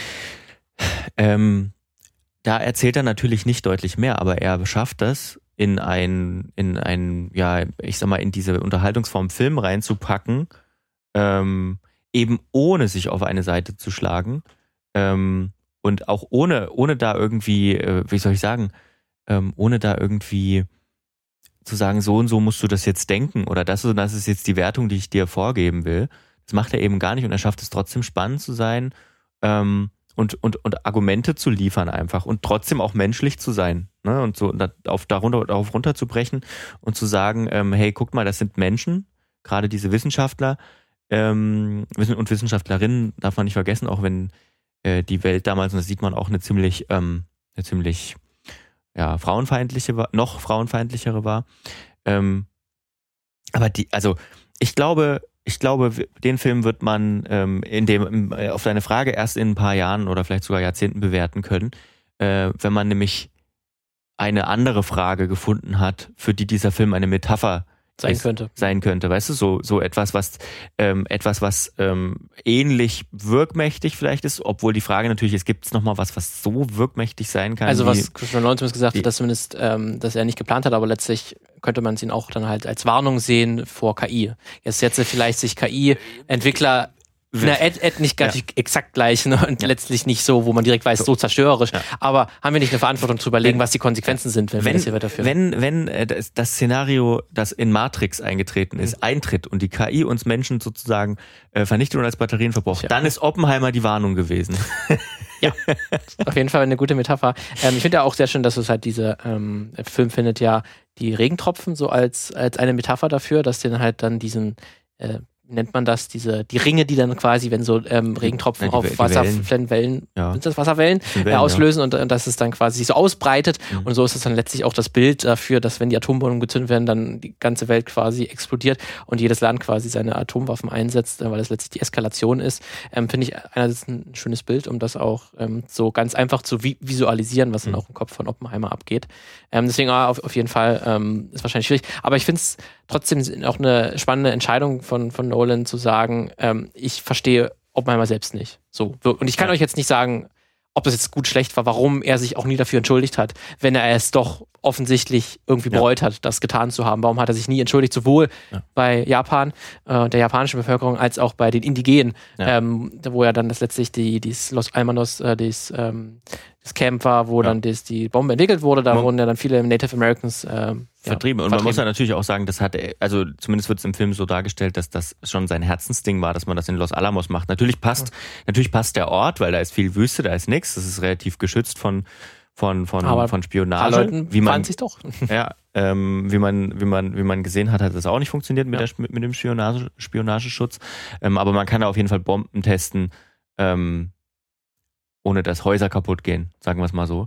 Ähm, da erzählt er natürlich nicht deutlich mehr, aber er schafft das, in ein, in ein, ja, ich sag mal, in diese Unterhaltungsform Film reinzupacken, ähm, eben ohne sich auf eine Seite zu schlagen, ähm, und auch ohne, ohne da irgendwie, äh, wie soll ich sagen, ähm, ohne da irgendwie zu sagen, so und so musst du das jetzt denken oder das und das ist jetzt die Wertung, die ich dir vorgeben will. Das macht er eben gar nicht und er schafft es trotzdem spannend zu sein, ähm, und, und, und Argumente zu liefern einfach und trotzdem auch menschlich zu sein, ne? Und so auf, darunter, darauf runterzubrechen und zu sagen, ähm, hey, guckt mal, das sind Menschen, gerade diese Wissenschaftler ähm, und Wissenschaftlerinnen, darf man nicht vergessen, auch wenn äh, die Welt damals, und das sieht man auch, eine ziemlich, ähm, eine ziemlich ja, frauenfeindliche war, noch frauenfeindlichere war. Ähm, aber die, also ich glaube, Ich glaube, den Film wird man ähm, in dem auf deine Frage erst in ein paar Jahren oder vielleicht sogar Jahrzehnten bewerten können, äh, wenn man nämlich eine andere Frage gefunden hat, für die dieser Film eine Metapher sein ist, könnte. Sein könnte, weißt du, so so etwas, was ähm, etwas, was ähm, ähnlich wirkmächtig vielleicht ist, obwohl die Frage natürlich ist, gibt es nochmal was, was so wirkmächtig sein kann? Also was Christopher Nolan zumindest gesagt hat, dass zumindest, ähm, dass er nicht geplant hat, aber letztlich könnte man es ihn auch dann halt als Warnung sehen vor K I. Jetzt jetzt vielleicht sich K I-Entwickler na, et, et nicht ganz ja. exakt gleich, ne? Und ja. letztlich nicht so, wo man direkt weiß, so, so zerstörerisch. Ja. Aber haben wir nicht eine Verantwortung zu überlegen, wenn, was die Konsequenzen sind, wenn, wenn wir das hier weiterführen? Wenn, wenn äh, das, das Szenario, das in Matrix eingetreten ist, mhm. eintritt und die K I uns Menschen sozusagen äh, vernichtet und als Batterien verbraucht, ja. dann ist Oppenheimer die Warnung gewesen. Ja, auf jeden Fall eine gute Metapher. Ähm, ich finde ja auch sehr schön, dass es halt diese, ähm, der Film findet ja die Regentropfen so als, als eine Metapher dafür, dass den halt dann diesen äh, wie nennt man das, diese, die Ringe, die dann quasi, wenn so ähm, Regentropfen ja, die, auf die Wasserwellen, Wellen, ja. sind das Wasserwellen, Wellen, äh, auslösen ja. und, und dass es dann quasi sich so ausbreitet. Mhm. Und so ist es dann letztlich auch das Bild dafür, dass wenn die Atombomben gezündet werden, dann die ganze Welt quasi explodiert und jedes Land quasi seine Atomwaffen einsetzt, weil das letztlich die Eskalation ist. Ähm, Finde ich einerseits ein schönes Bild, um das auch ähm, so ganz einfach zu vi- visualisieren, was dann mhm. auch im Kopf von Oppenheimer abgeht. Ähm, deswegen auf, auf jeden Fall ähm, ist wahrscheinlich schwierig. Aber ich finde es trotzdem auch eine spannende Entscheidung von, von Nolan zu sagen, ähm, ich verstehe Oppenheimer selbst nicht. So. Und ich kann ja. euch jetzt nicht sagen, ob das jetzt gut, schlecht war, warum er sich auch nie dafür entschuldigt hat, wenn er es doch offensichtlich irgendwie bereut ja. hat, das getan zu haben. Warum hat er sich nie entschuldigt, sowohl ja. bei Japan, äh, der japanischen Bevölkerung, als auch bei den Indigenen, ja. ähm, wo ja dann das letztlich die, dieses Los Almanos, äh, dieses, ähm, das Camp war, wo ja. dann das, die Bombe entwickelt wurde, da man wurden ja dann viele Native Americans ähm, vertrieben. Ja, und vertrieben. Man muss ja natürlich auch sagen, das hat, also zumindest wird es im Film so dargestellt, dass das schon sein Herzensding war, dass man das in Los Alamos macht. Natürlich passt, ja. natürlich passt der Ort, weil da ist viel Wüste, da ist nichts, das ist relativ geschützt von von von Aber von Spionage. Leuten wie man sich doch. Ja, ähm, wie man wie man wie man gesehen hat, hat das auch nicht funktioniert mit ja. der mit dem Spionage, Spionageschutz. Ähm, aber man kann da auf jeden Fall Bomben testen, ähm, ohne dass Häuser kaputt gehen, sagen wir es mal so.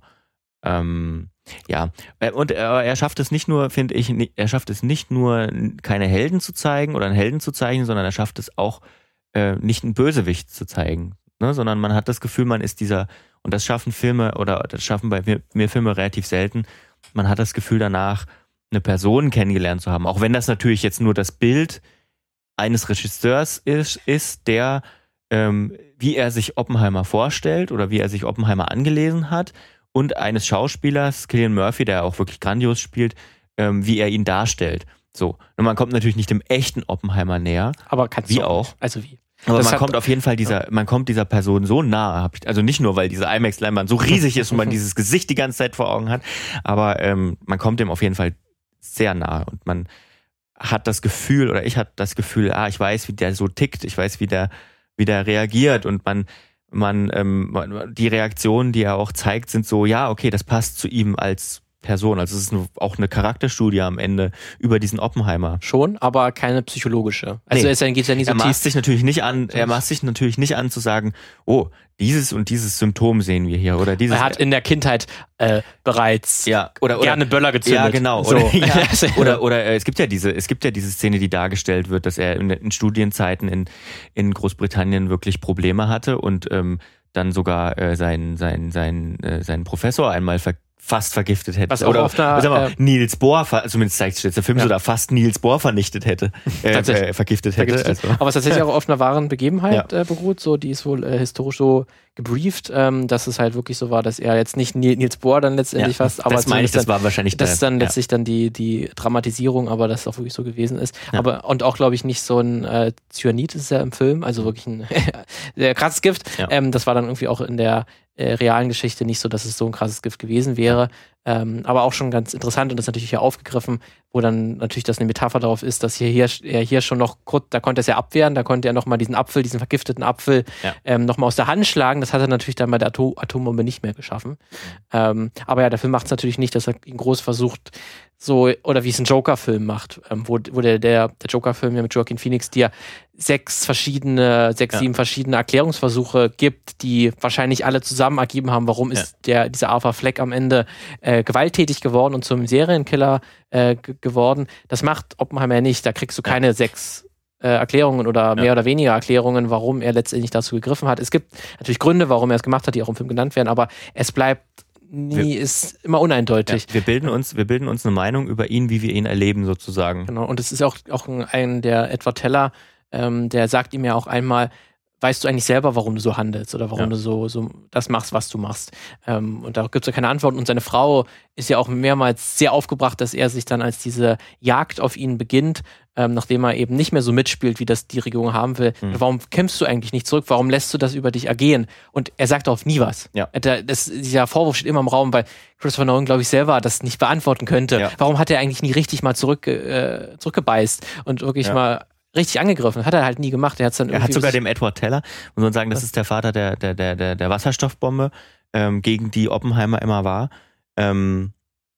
Ähm, ja, und er, er schafft es nicht nur, finde ich, er schafft es nicht nur, keine Helden zu zeigen oder einen Helden zu zeigen, sondern er schafft es auch, äh, nicht einen Bösewicht zu zeigen, ne? Sondern man hat das Gefühl, man ist dieser, und das schaffen Filme, oder das schaffen bei mir, mir Filme relativ selten, man hat das Gefühl danach, eine Person kennengelernt zu haben, auch wenn das natürlich jetzt nur das Bild eines Regisseurs ist, ist der, ähm, wie er sich Oppenheimer vorstellt oder wie er sich Oppenheimer angelesen hat, und eines Schauspielers, Cillian Murphy, der auch wirklich grandios spielt, ähm, wie er ihn darstellt. So. Und man kommt natürlich nicht dem echten Oppenheimer näher. Aber kannst wie du auch. Nicht. Also wie? Aber das man kommt auf jeden Fall dieser, ja. man kommt dieser Person so nahe. Also nicht nur, weil diese IMAX-Leinwand so riesig ist und man dieses Gesicht die ganze Zeit vor Augen hat, aber ähm, man kommt dem auf jeden Fall sehr nahe und man hat das Gefühl, oder ich hatte das Gefühl, ah, ich weiß, wie der so tickt, ich weiß, wie der, wie der reagiert, und man Man, ähm, die Reaktionen, die er auch zeigt, sind so, ja, okay, das passt zu ihm als Person. Also es ist eine, auch eine Charakterstudie am Ende über diesen Oppenheimer. Schon, aber keine psychologische. Also nee. es geht ja nicht so er tief. maßt sich natürlich nicht an, er maßt sich natürlich nicht an zu sagen, oh, dieses und dieses Symptom sehen wir hier, oder dieses. Er hat in der Kindheit äh, bereits ja, oder, oder, gerne Böller gezündet. Ja, genau. So. Oder, ja, oder, oder äh, es gibt ja diese, es gibt ja diese Szene, die dargestellt wird, dass er in, in Studienzeiten in, in Großbritannien wirklich Probleme hatte und ähm, dann sogar äh, seinen, seinen, seinen, äh, seinen Professor einmal ver fast vergiftet hätte. Was auch oder auf der, sag mal, äh, Niels Bohr, zumindest zeigt sich der Film ja. so, da fast Niels Bohr vernichtet hätte, äh, äh, vergiftet hätte. Vergiftet. Also. Aber es tatsächlich auch auf einer wahren Begebenheit ja. äh, beruht, so, die ist wohl äh, historisch so gebrieft, ähm, dass es halt wirklich so war, dass er jetzt nicht Niels Bohr dann letztendlich ja. fast, aber das meine ich, das dann, war wahrscheinlich das ist dann ja. letztlich dann die, die Dramatisierung, aber dass es auch wirklich so gewesen ist. Ja. Aber und auch, glaube ich, nicht so ein äh, Cyanid ist ja im Film, also wirklich ein sehr krasses Gift. Ja. Ähm, das war dann irgendwie auch in der äh, realen Geschichte nicht so, dass es so ein krasses Gift gewesen wäre. Ähm, aber auch schon ganz interessant, und das ist natürlich hier aufgegriffen, wo dann natürlich das eine Metapher darauf ist, dass hier, hier, er hier schon noch, da konnte er es ja abwehren, da konnte er nochmal diesen Apfel, diesen vergifteten Apfel ja. ähm, nochmal aus der Hand schlagen. Das hat er natürlich dann bei der Atom- Atombombe nicht mehr geschaffen. Mhm. Ähm, aber ja, der Film macht es natürlich nicht, dass er ihn groß versucht, so, oder wie es ein Joker-Film macht, ähm, wo, wo der, der, der Joker-Film ja mit Joaquin Phoenix dir sechs verschiedene, sechs, ja. sieben verschiedene Erklärungsversuche gibt, die wahrscheinlich alle zusammen ergeben haben, warum ja. ist der, dieser Arthur Fleck am Ende äh, gewalttätig geworden und zum Serienkiller äh, g- geworden. Das macht Oppenheimer ja nicht. Da kriegst du keine ja. sechs äh, Erklärungen oder mehr ja. oder weniger Erklärungen, warum er letztendlich dazu gegriffen hat. Es gibt natürlich Gründe, warum er es gemacht hat, die auch im Film genannt werden, aber es bleibt nie, wir, ist immer uneindeutig. Ja, wir bilden uns, wir bilden uns eine Meinung über ihn, wie wir ihn erleben, sozusagen. Genau, und es ist auch, auch ein, der Edward Teller, ähm, der sagt ihm ja auch einmal, weißt du eigentlich selber, warum du so handelst oder warum ja. du so, so das machst, was du machst? Ähm, und da gibt es ja keine Antwort. Und seine Frau ist ja auch mehrmals sehr aufgebracht, dass er sich dann, als diese Jagd auf ihn beginnt, ähm, nachdem er eben nicht mehr so mitspielt, wie das die Regierung haben will, mhm. warum kämpfst du eigentlich nicht zurück? Warum lässt du das über dich ergehen? Und er sagt darauf nie was. Ja. Das, dieser Vorwurf steht immer im Raum, weil Christopher Nolan, glaube ich, selber das nicht beantworten könnte. Ja. Warum hat er eigentlich nie richtig mal zurück, äh, zurückgebeißt und wirklich ja. mal richtig angegriffen? Hat er halt nie gemacht. Er, hat's dann er hat sogar dem Edward Teller, muss man sagen, das ist der Vater der, der, der, der, der Wasserstoffbombe, ähm, gegen die Oppenheimer immer war. Ähm,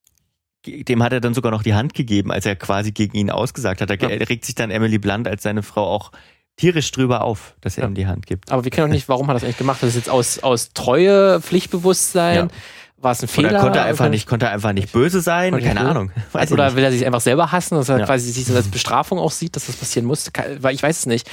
dem hat er dann sogar noch die Hand gegeben, als er quasi gegen ihn ausgesagt hat. Da ja. regt sich dann Emily Blunt als seine Frau auch tierisch drüber auf, dass er ja. ihm die Hand gibt. Aber wir kennen auch nicht, warum hat er das eigentlich gemacht? Das ist jetzt aus, aus Treue, Pflichtbewusstsein? Ja. War es ein Fehler? Oder konnte er einfach nicht, konnte er einfach nicht böse sein? Keine böse? Ahnung. Weiß Oder will er sich einfach selber hassen, dass er ja. quasi sich so als Bestrafung auch sieht, dass das passieren muss? Weil ich weiß es nicht.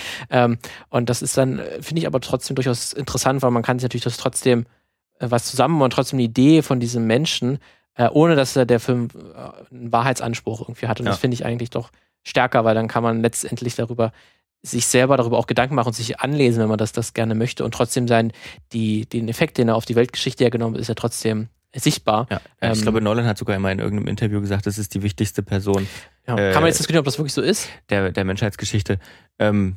Und das ist dann, finde ich aber trotzdem durchaus interessant, weil man kann sich natürlich das trotzdem was zusammen und trotzdem eine Idee von diesem Menschen, ohne dass der Film einen Wahrheitsanspruch irgendwie hat. Und ja. das finde ich eigentlich doch stärker, weil dann kann man letztendlich darüber sich selber darüber auch Gedanken machen und sich anlesen, wenn man das, das gerne möchte. Und trotzdem sein, die, den Effekt, den er auf die Weltgeschichte hergenommen hat, ist ja trotzdem sichtbar. Ja, ähm, ich glaube, Nolan hat sogar immer in irgendeinem Interview gesagt, das ist die wichtigste Person. Ja, äh, kann man jetzt diskutieren, ob das wirklich so ist? Der, der Menschheitsgeschichte. Ähm,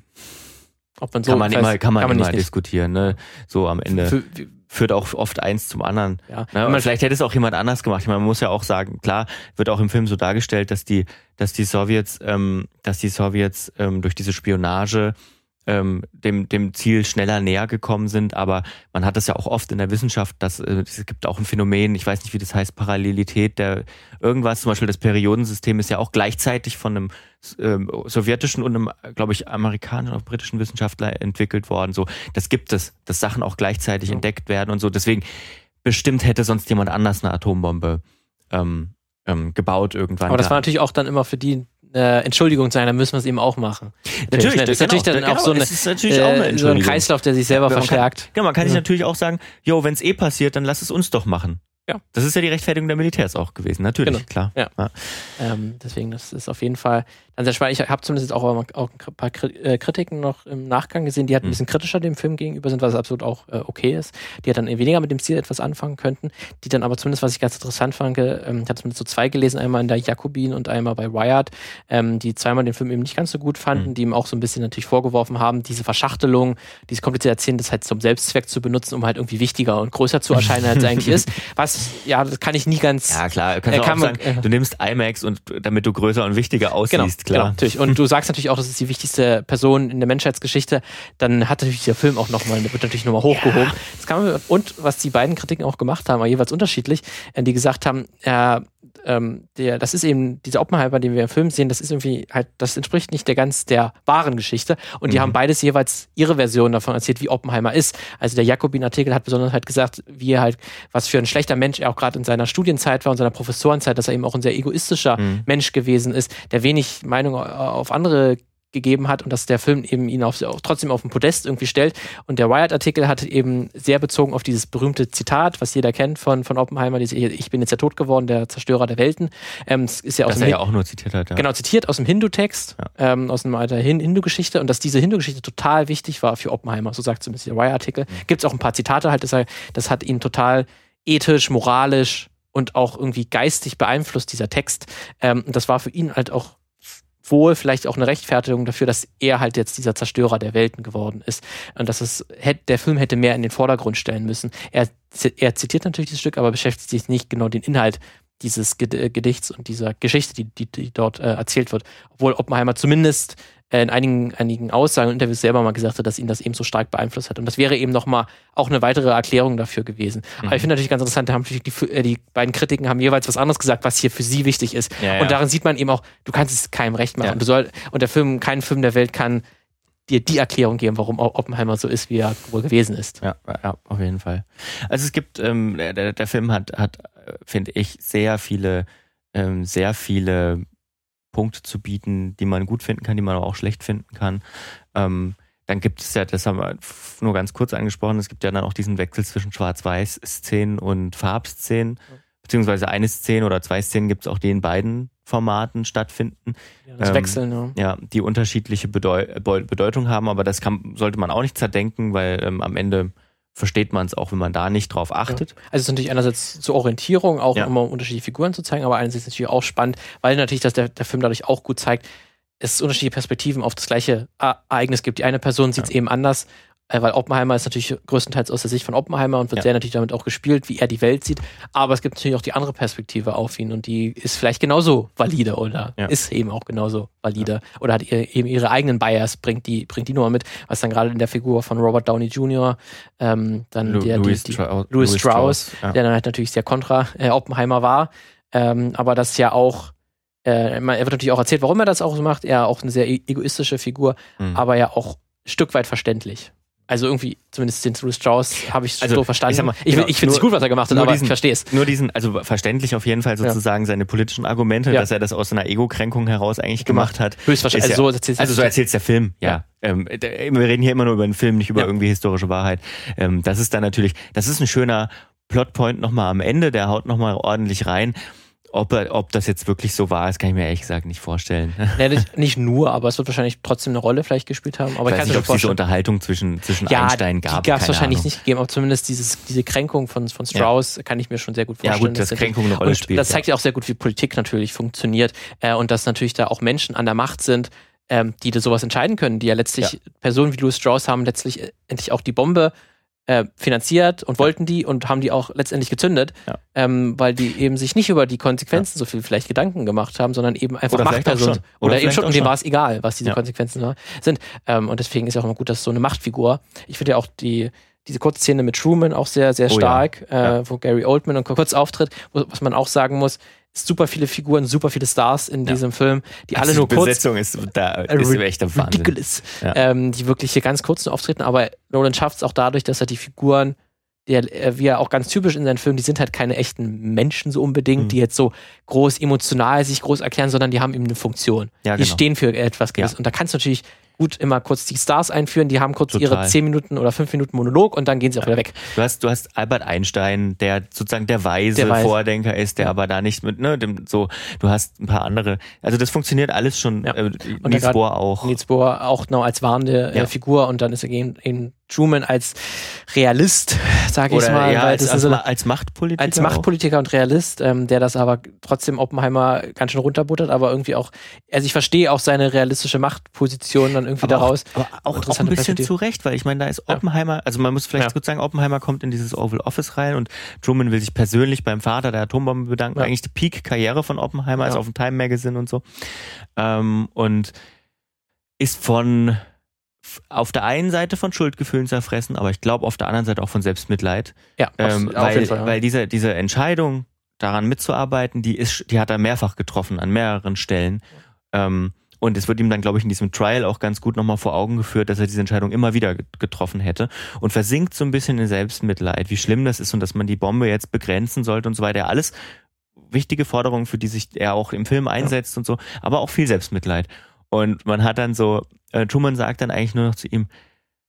ob man so kann man weiß, immer, kann man kann man immer nicht diskutieren. Ne? So am Ende für, führt auch oft eins zum anderen. Ja. Ne? Und vielleicht hätte es auch jemand anders gemacht. Ich meine, man muss ja auch sagen, klar, wird auch im Film so dargestellt, dass die, dass die Sowjets, ähm, dass die Sowjets ähm, durch diese Spionage ähm, dem, dem Ziel schneller näher gekommen sind, aber man hat das ja auch oft in der Wissenschaft, dass äh, es gibt auch ein Phänomen, ich weiß nicht, wie das heißt, Parallelität der irgendwas, zum Beispiel das Periodensystem ist ja auch gleichzeitig von einem ähm, sowjetischen und einem, glaube ich, amerikanischen oder britischen Wissenschaftler entwickelt worden. So, das gibt es, dass Sachen auch gleichzeitig ja. entdeckt werden und so. Deswegen bestimmt hätte sonst jemand anders eine Atombombe ähm, ähm, gebaut irgendwann. Aber das war natürlich auch dann immer für die äh, Entschuldigung sein, dann müssen wir es eben auch machen. Natürlich, das ist genau, natürlich dann genau, auch so, eine, ist natürlich auch eine äh, so ein Kreislauf, der sich selber ja, verstärkt. Kann, genau, man kann ja. sich natürlich auch sagen, jo, wenn es eh passiert, dann lass es uns doch machen. Ja. Das ist ja die Rechtfertigung der Militärs auch gewesen, natürlich, genau. klar. Ja. Ja. Ähm, deswegen, das ist auf jeden Fall dann sehr spannend. Ich habe zumindest auch, auch ein paar Kritiken noch im Nachgang gesehen, die halt ein bisschen kritischer dem Film gegenüber sind, was absolut auch äh, okay ist. Die halt dann weniger mit dem Stil etwas anfangen könnten, die dann aber zumindest, was ich ganz interessant fand, ähm, ich habe zumindest so zwei gelesen, einmal in der Jakobin und einmal bei Wired, ähm, die zweimal den Film eben nicht ganz so gut fanden, mhm. die ihm auch so ein bisschen natürlich vorgeworfen haben, diese Verschachtelung, dieses komplizierte Erzählen, das halt zum Selbstzweck zu benutzen, um halt irgendwie wichtiger und größer zu erscheinen, als es eigentlich ist. Was, ja, das kann ich nie ganz... Ja, klar, kannst äh, kann du auch man, sagen, äh, du nimmst IMAX und damit du größer und wichtiger aussiehst, genau, klar. Genau, natürlich. Und du sagst natürlich auch, das ist die wichtigste Person in der Menschheitsgeschichte, dann hat natürlich der Film auch nochmal, wird natürlich nochmal hochgehoben. Ja. Das kann man, und was die beiden Kritiken auch gemacht haben, war jeweils unterschiedlich, die gesagt haben, äh, ähm, der, das ist eben, dieser Oppenheimer, den wir im Film sehen, das ist irgendwie halt, das entspricht nicht der ganz der wahren Geschichte. Und die mhm. haben beides jeweils ihre Version davon erzählt, wie Oppenheimer ist. Also der Jakobin-Artikel hat besonders halt gesagt, wie er halt, was für ein schlechter Mensch er auch gerade in seiner Studienzeit war und seiner Professorenzeit, dass er eben auch ein sehr egoistischer mhm. Mensch gewesen ist, der wenig Meinung auf andere gegeben hat und dass der Film eben ihn auf, auch trotzdem auf den Podest irgendwie stellt. Und der Wired-Artikel hat eben sehr bezogen auf dieses berühmte Zitat, was jeder kennt von, von Oppenheimer, dieses Ich bin jetzt ja tot geworden, der Zerstörer der Welten. Ähm, das ist ja aus das dem er ja auch nur zitiert hat. Ja. Genau, zitiert aus dem Hindu-Text, ja. ähm, aus einer alten Hindu-Geschichte und dass diese Hindu-Geschichte total wichtig war für Oppenheimer, so sagt zumindest der Wired-Artikel. Mhm. Gibt es auch ein paar Zitate halt, das, das hat ihn total ethisch, moralisch und auch irgendwie geistig beeinflusst, dieser Text. Ähm, und das war für ihn halt auch wohl vielleicht auch eine Rechtfertigung dafür, dass er halt jetzt dieser Zerstörer der Welten geworden ist. Und dass es, der Film hätte mehr in den Vordergrund stellen müssen. Er, er zitiert natürlich dieses Stück, aber beschäftigt sich nicht genau den Inhalt dieses Gedichts und dieser Geschichte, die, die, die dort äh, erzählt wird. Obwohl Oppenheimer zumindest äh, in einigen, einigen Aussagen und Interviews selber mal gesagt hat, dass ihn das eben so stark beeinflusst hat. Und das wäre eben nochmal auch eine weitere Erklärung dafür gewesen. Mhm. Aber ich finde natürlich ganz interessant, da haben natürlich die, äh, die beiden Kritiken haben jeweils was anderes gesagt, was hier für sie wichtig ist. Ja, ja. Und darin sieht man eben auch, du kannst es keinem recht machen. Ja. Du soll, und der Film, kein Film der Welt kann dir die Erklärung geben, warum Oppenheimer so ist, wie er wohl gewesen ist. Ja, ja, auf jeden Fall. Also es gibt, ähm, der, der Film hat, hat, finde ich, sehr viele, ähm, sehr viele Punkte zu bieten, die man gut finden kann, die man aber auch schlecht finden kann. Ähm, dann gibt es ja, das haben wir nur ganz kurz angesprochen, es gibt ja dann auch diesen Wechsel zwischen Schwarz-Weiß-Szenen und Farbszenen, ja. beziehungsweise eine Szene oder zwei Szenen gibt es auch, die in beiden Formaten stattfinden. Ja, das ähm, Wechseln, ja. Ja, die unterschiedliche Bedeu- Bedeutung haben, aber das kann, sollte man auch nicht zerdenken, weil ähm, am Ende versteht man es auch, wenn man da nicht drauf achtet. Ja. Also es ist natürlich einerseits zur Orientierung, auch ja. immer unterschiedliche Figuren zu zeigen, aber einerseits natürlich auch spannend, weil natürlich dass der, der Film dadurch auch gut zeigt, es unterschiedliche Perspektiven auf das gleiche Ereignis gibt. Die eine Person sieht es ja. eben anders, weil Oppenheimer ist natürlich größtenteils aus der Sicht von Oppenheimer und wird ja. sehr natürlich damit auch gespielt, wie er die Welt sieht. Aber es gibt natürlich auch die andere Perspektive auf ihn und die ist vielleicht genauso valide oder ja. ist eben auch genauso valide ja. oder hat ihr, eben ihre eigenen Bias, bringt die, bringt die Nummer mit, was dann gerade in der Figur von Robert Downey Junior ähm, dann Lu- der, Louis, die, die, Strauss, Louis Louis Strauss, Strauss ja. der dann halt natürlich sehr kontra äh, Oppenheimer war. Ähm, aber das ja auch Äh, er wird natürlich auch erzählt, warum er das auch so macht. Er auch eine sehr egoistische Figur, mhm. aber ja auch Stück weit verständlich. Also irgendwie, zumindest den Louis Strauss habe ich also, so verstanden. Ich, sag mal, ich, genau, ich finde es gut, was er gemacht hat, aber diesen, ich verstehe es. Nur diesen, also verständlich auf jeden Fall sozusagen ja. seine politischen Argumente, ja. dass er das aus einer Ego-Kränkung heraus eigentlich gemacht hat. Höchstwahrscheinlich. Also, ja, so erzählst also so erzählt der Film, ja. ja. Ähm, wir reden hier immer nur über einen Film, nicht über ja. irgendwie historische Wahrheit. Ähm, das ist dann natürlich, das ist ein schöner Plotpoint nochmal am Ende, der haut nochmal ordentlich rein. Ob, ob das jetzt wirklich so war, das kann ich mir ehrlich gesagt nicht vorstellen. Ja, nicht, nicht nur, aber es wird wahrscheinlich trotzdem eine Rolle vielleicht gespielt haben. Aber ich weiß nicht, ob es diese Unterhaltung zwischen, zwischen ja, Einstein gab. Die gab es wahrscheinlich Ahnung. nicht gegeben, aber zumindest dieses, diese Kränkung von, von Strauss ja. kann ich mir schon sehr gut vorstellen. Ja gut, dass, dass Kränkung eine Rolle und spielt. Das zeigt ja auch sehr gut, wie Politik natürlich funktioniert äh, und dass natürlich da auch Menschen an der Macht sind, ähm, die da sowas entscheiden können, die ja letztlich, ja. Personen wie Louis Strauss haben letztlich äh, endlich auch die Bombe Äh, finanziert und wollten die und haben die auch letztendlich gezündet, ja. ähm, weil die eben sich nicht über die Konsequenzen ja. so viel vielleicht Gedanken gemacht haben, sondern eben einfach Machtpersonen. Oder, oder eben schon, und denen war es egal, was diese ja. Konsequenzen sind. Ähm, und deswegen ist ja auch immer gut, dass so eine Machtfigur, ich finde ja auch die diese kurze Szene mit Truman auch sehr, sehr oh stark, ja. Äh, ja. wo Gary Oldman und kurz auftritt, wo, was man auch sagen muss, super viele Figuren, super viele Stars in ja. diesem Film, die alle also nur die kurz... Besetzung ist, da, ist äh, echt der Wahnsinn. Ridiculous. Ja. Ähm, die wirklich hier ganz kurz nur auftreten, aber Nolan schafft es auch dadurch, dass er die Figuren, der, wie er auch ganz typisch in seinen Filmen, die sind halt keine echten Menschen so unbedingt, mhm. die jetzt so groß emotional sich groß erklären, sondern die haben eben eine Funktion. Ja, die genau. stehen für etwas gewiss. Ja. Und da kannst du natürlich gut immer kurz die Stars einführen, die haben kurz Total. ihre zehn Minuten oder fünf Minuten Monolog und dann gehen sie auch ja. wieder weg. Du hast, du hast Albert Einstein, der sozusagen der weise, der weise. Vordenker ist, der ja. aber da nicht mit, ne, dem, so, du hast ein paar andere, also das funktioniert alles schon, ja. äh, Niels Bohr auch. Niels Bohr auch noch als warnende ja. äh, Figur und dann ist er eben, eben Truman als Realist, sage ich mal. Ja, weil als, das als, ist so, als Machtpolitiker. Als Machtpolitiker auch. und Realist, ähm, der das aber trotzdem Oppenheimer ganz schön runterbuttert, aber irgendwie auch, also ich verstehe auch seine realistische Machtposition dann irgendwie aber daraus. Auch, aber auch, auch ein bisschen zu Recht, weil ich meine, da ist Oppenheimer, ja. also man muss vielleicht ja. gut sagen, Oppenheimer kommt in dieses Oval Office rein und Truman will sich persönlich beim Vater der Atombombe bedanken. Ja. Eigentlich die Peak-Karriere von Oppenheimer ja. ist auf dem Time Magazine und so. Ähm, und ist von auf der einen Seite von Schuldgefühlen zerfressen, aber ich glaube auf der anderen Seite auch von Selbstmitleid. Ja, ähm, auf, weil, auf jeden Fall, ja. weil diese, diese Entscheidung, daran mitzuarbeiten, die ist, die hat er mehrfach getroffen, an mehreren Stellen. Ähm, und es wird ihm dann, glaube ich, in diesem Trial auch ganz gut nochmal vor Augen geführt, dass er diese Entscheidung immer wieder getroffen hätte und versinkt so ein bisschen in Selbstmitleid, wie schlimm das ist und dass man die Bombe jetzt begrenzen sollte und so weiter. Alles wichtige Forderungen, für die sich er auch im Film einsetzt ja. und so, aber auch viel Selbstmitleid. Und man hat dann so, äh, Truman sagt dann eigentlich nur noch zu ihm,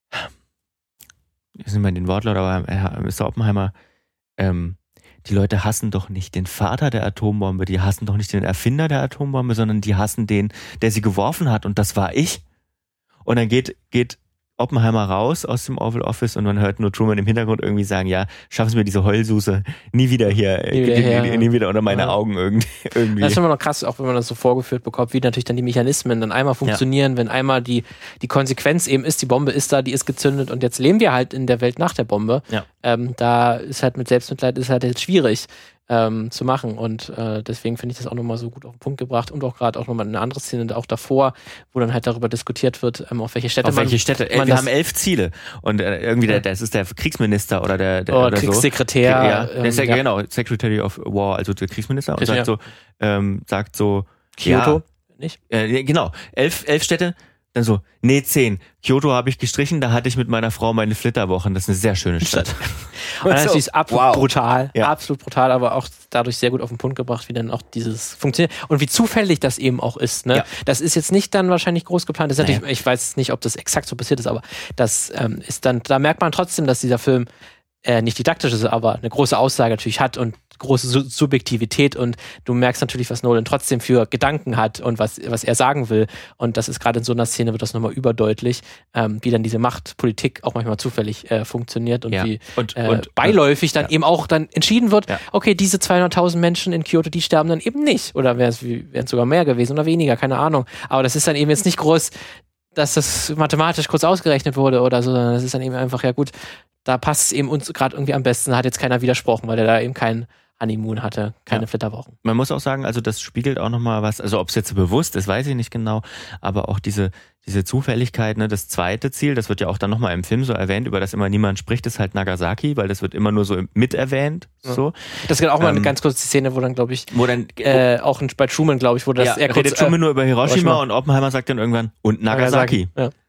ich weiß nicht mehr den Wortlaut, aber Herr Mister Oppenheimer, ähm, die Leute hassen doch nicht den Vater der Atombombe, die hassen doch nicht den Erfinder der Atombombe, sondern die hassen den, der sie geworfen hat und das war ich. Und dann geht, geht Oppenheimer raus aus dem Oval Office und man hört nur Truman im Hintergrund irgendwie sagen, ja, schaffen Sie mir diese Heulsuse nie wieder hier, nie wieder, nie, nie, nie wieder unter meine ja. Augen irgendwie. Das ist immer noch krass, auch wenn man das so vorgeführt bekommt, wie natürlich dann die Mechanismen dann einmal funktionieren, ja. wenn einmal die, die Konsequenz eben ist, die Bombe ist da, die ist gezündet und jetzt leben wir halt in der Welt nach der Bombe. Ja. Ähm, da ist halt mit Selbstmitleid ist halt jetzt schwierig. Ähm, zu machen und äh, deswegen finde ich das auch nochmal so gut auf den Punkt gebracht und auch gerade auch nochmal eine andere Szene auch davor, wo dann halt darüber diskutiert wird, ähm, auf welche Städte auf man... welche Städte? Man wir haben elf Ziele und äh, irgendwie der, das ist der Kriegsminister oder der, der oder, oder Kriegssekretär. So. Ja, der ist ja, ja genau, Secretary of War, also der Kriegsminister und sagt ja. so, ähm, sagt so Kyoto, ja, nicht? Äh, genau, elf, elf Städte. Dann so, nee, zehn. Kyoto habe ich gestrichen, da hatte ich mit meiner Frau meine Flitterwochen. Das ist eine sehr schöne Stadt. Und das so, ist absolut wow. brutal. Ja. Absolut brutal, aber auch dadurch sehr gut auf den Punkt gebracht, wie dann auch dieses funktioniert. Und wie zufällig das eben auch ist. Ne? Ja. Das ist jetzt nicht dann wahrscheinlich groß geplant. Das ist natürlich, ich weiß nicht, ob das exakt so passiert ist, aber das ähm, ist dann, da merkt man trotzdem, dass dieser Film äh, nicht didaktisch ist, aber eine große Aussage natürlich hat und große Su- Subjektivität und du merkst natürlich, was Nolan trotzdem für Gedanken hat und was, was er sagen will und das ist gerade in so einer Szene wird das nochmal überdeutlich, ähm, wie dann diese Machtpolitik auch manchmal zufällig äh, funktioniert und ja. wie und, äh, und, beiläufig dann ja. eben auch dann entschieden wird, ja. okay, diese zweihunderttausend Menschen in Kyoto, die sterben dann eben nicht oder wären es sogar mehr gewesen oder weniger, keine Ahnung, aber das ist dann eben jetzt nicht groß, dass das mathematisch kurz ausgerechnet wurde oder so, sondern das ist dann eben einfach, ja gut, da passt es eben uns gerade irgendwie am besten, da hat jetzt keiner widersprochen, weil der da eben keinen Honeymoon hatte, keine ja. Flitterwochen. Man muss auch sagen, also das spiegelt auch nochmal was, also ob es jetzt bewusst ist, weiß ich nicht genau, aber auch diese diese Zufälligkeit, ne, das zweite Ziel, das wird ja auch dann nochmal im Film so erwähnt, über das immer niemand spricht, ist halt Nagasaki, weil das wird immer nur so mit erwähnt, ja. so. Das gibt auch mal ähm, eine ganz kurze Szene, wo dann, glaube ich, wo dann äh, auch bei Truman, glaube ich, wo das ja, er redet kurz, Truman äh, nur über Hiroshima, Hiroshima und Oppenheimer sagt dann irgendwann, und Nagasaki. Nagasaki. Ja.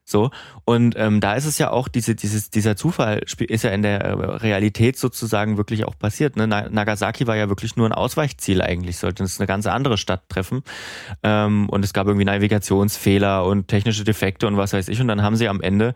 So. Und ähm, da ist es ja auch, diese, dieses, dieser Zufall ist ja in der Realität sozusagen wirklich auch passiert. Ne? Nagasaki war ja wirklich nur ein Ausweichziel eigentlich, sollte es eine ganz andere Stadt treffen. Ähm, und es gab irgendwie Navigationsfehler und technische Defekte und was weiß ich. Und dann haben sie am Ende,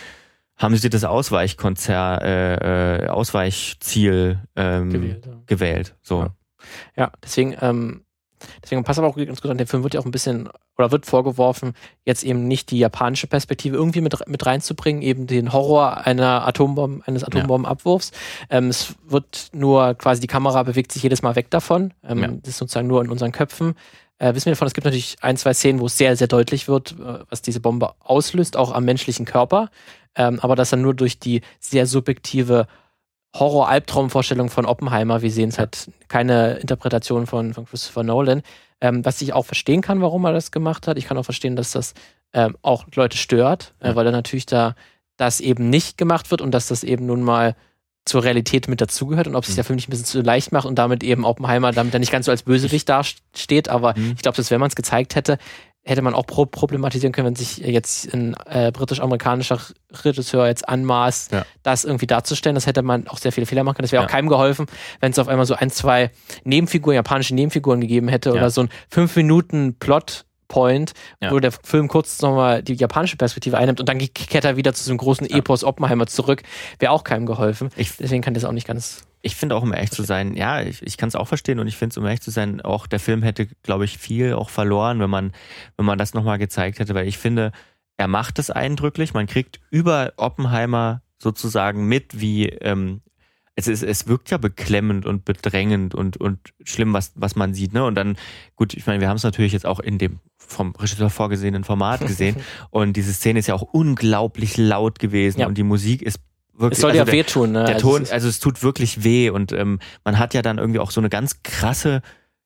haben sie das Ausweichkonzert, äh, Ausweichziel ähm, gewählt. Ja. gewählt. So. Ja. ja, deswegen, ähm, deswegen passt aber auch ganz gut an, dem Film wird ja auch ein bisschen, oder wird vorgeworfen, jetzt eben nicht die japanische Perspektive irgendwie mit, mit reinzubringen, eben den Horror einer Atombomben, eines Atombombenabwurfs. Ja. Ähm, es wird nur quasi, die Kamera bewegt sich jedes Mal weg davon. Ähm, ja. Das ist sozusagen nur in unseren Köpfen. Äh, wissen wir davon, es gibt natürlich ein, zwei Szenen, wo es sehr, sehr deutlich wird, äh, was diese Bombe auslöst, auch am menschlichen Körper. Ähm, aber das dann nur durch die sehr subjektive Horror-Albtraumvorstellung von Oppenheimer. Wir sehen es halt keine Interpretation von, von Christopher Nolan. Ähm, was ich auch verstehen kann, warum er das gemacht hat. Ich kann auch verstehen, dass das ähm, auch Leute stört, ja. äh, weil dann natürlich da das eben nicht gemacht wird und dass das eben nun mal zur Realität mit dazugehört und ob sich mhm. der Film nicht ein bisschen zu leicht macht und damit eben Oppenheimer damit er nicht ganz so als Bösewicht dasteht. Aber mhm. ich glaube, dass wenn man es gezeigt hätte, hätte man auch pro- problematisieren können, wenn sich jetzt ein äh, britisch-amerikanischer Regisseur jetzt anmaßt, ja. das irgendwie darzustellen. Das hätte man auch sehr viele Fehler machen können. Das wäre ja. auch keinem geholfen, wenn es auf einmal so ein, zwei Nebenfiguren, japanische Nebenfiguren gegeben hätte ja. oder so ein fünf Minuten Plot-Point, ja. wo der Film kurz nochmal die japanische Perspektive einnimmt und dann kehrt er wieder zu so einem großen ja. Epos Oppenheimer zurück. Wäre auch keinem geholfen. Ich, Deswegen kann das auch nicht ganz... Ich finde auch, um ehrlich zu sein, ja, ich, ich kann es auch verstehen und ich finde es, um ehrlich zu sein, auch der Film hätte, glaube ich, viel auch verloren, wenn man, wenn man das nochmal gezeigt hätte, weil ich finde, er macht es eindrücklich, man kriegt über Oppenheimer sozusagen mit, wie, ähm, es ist, es wirkt ja beklemmend und bedrängend und, und schlimm, was, was man sieht, ne, und dann, gut, ich meine, wir haben es natürlich jetzt auch in dem vom Regisseur vorgesehenen Format gesehen und diese Szene ist ja auch unglaublich laut gewesen ja. und die Musik ist wirklich, es soll also ja der, wehtun, ne? Der Ton, also es tut wirklich weh und ähm, man hat ja dann irgendwie auch so eine ganz krasse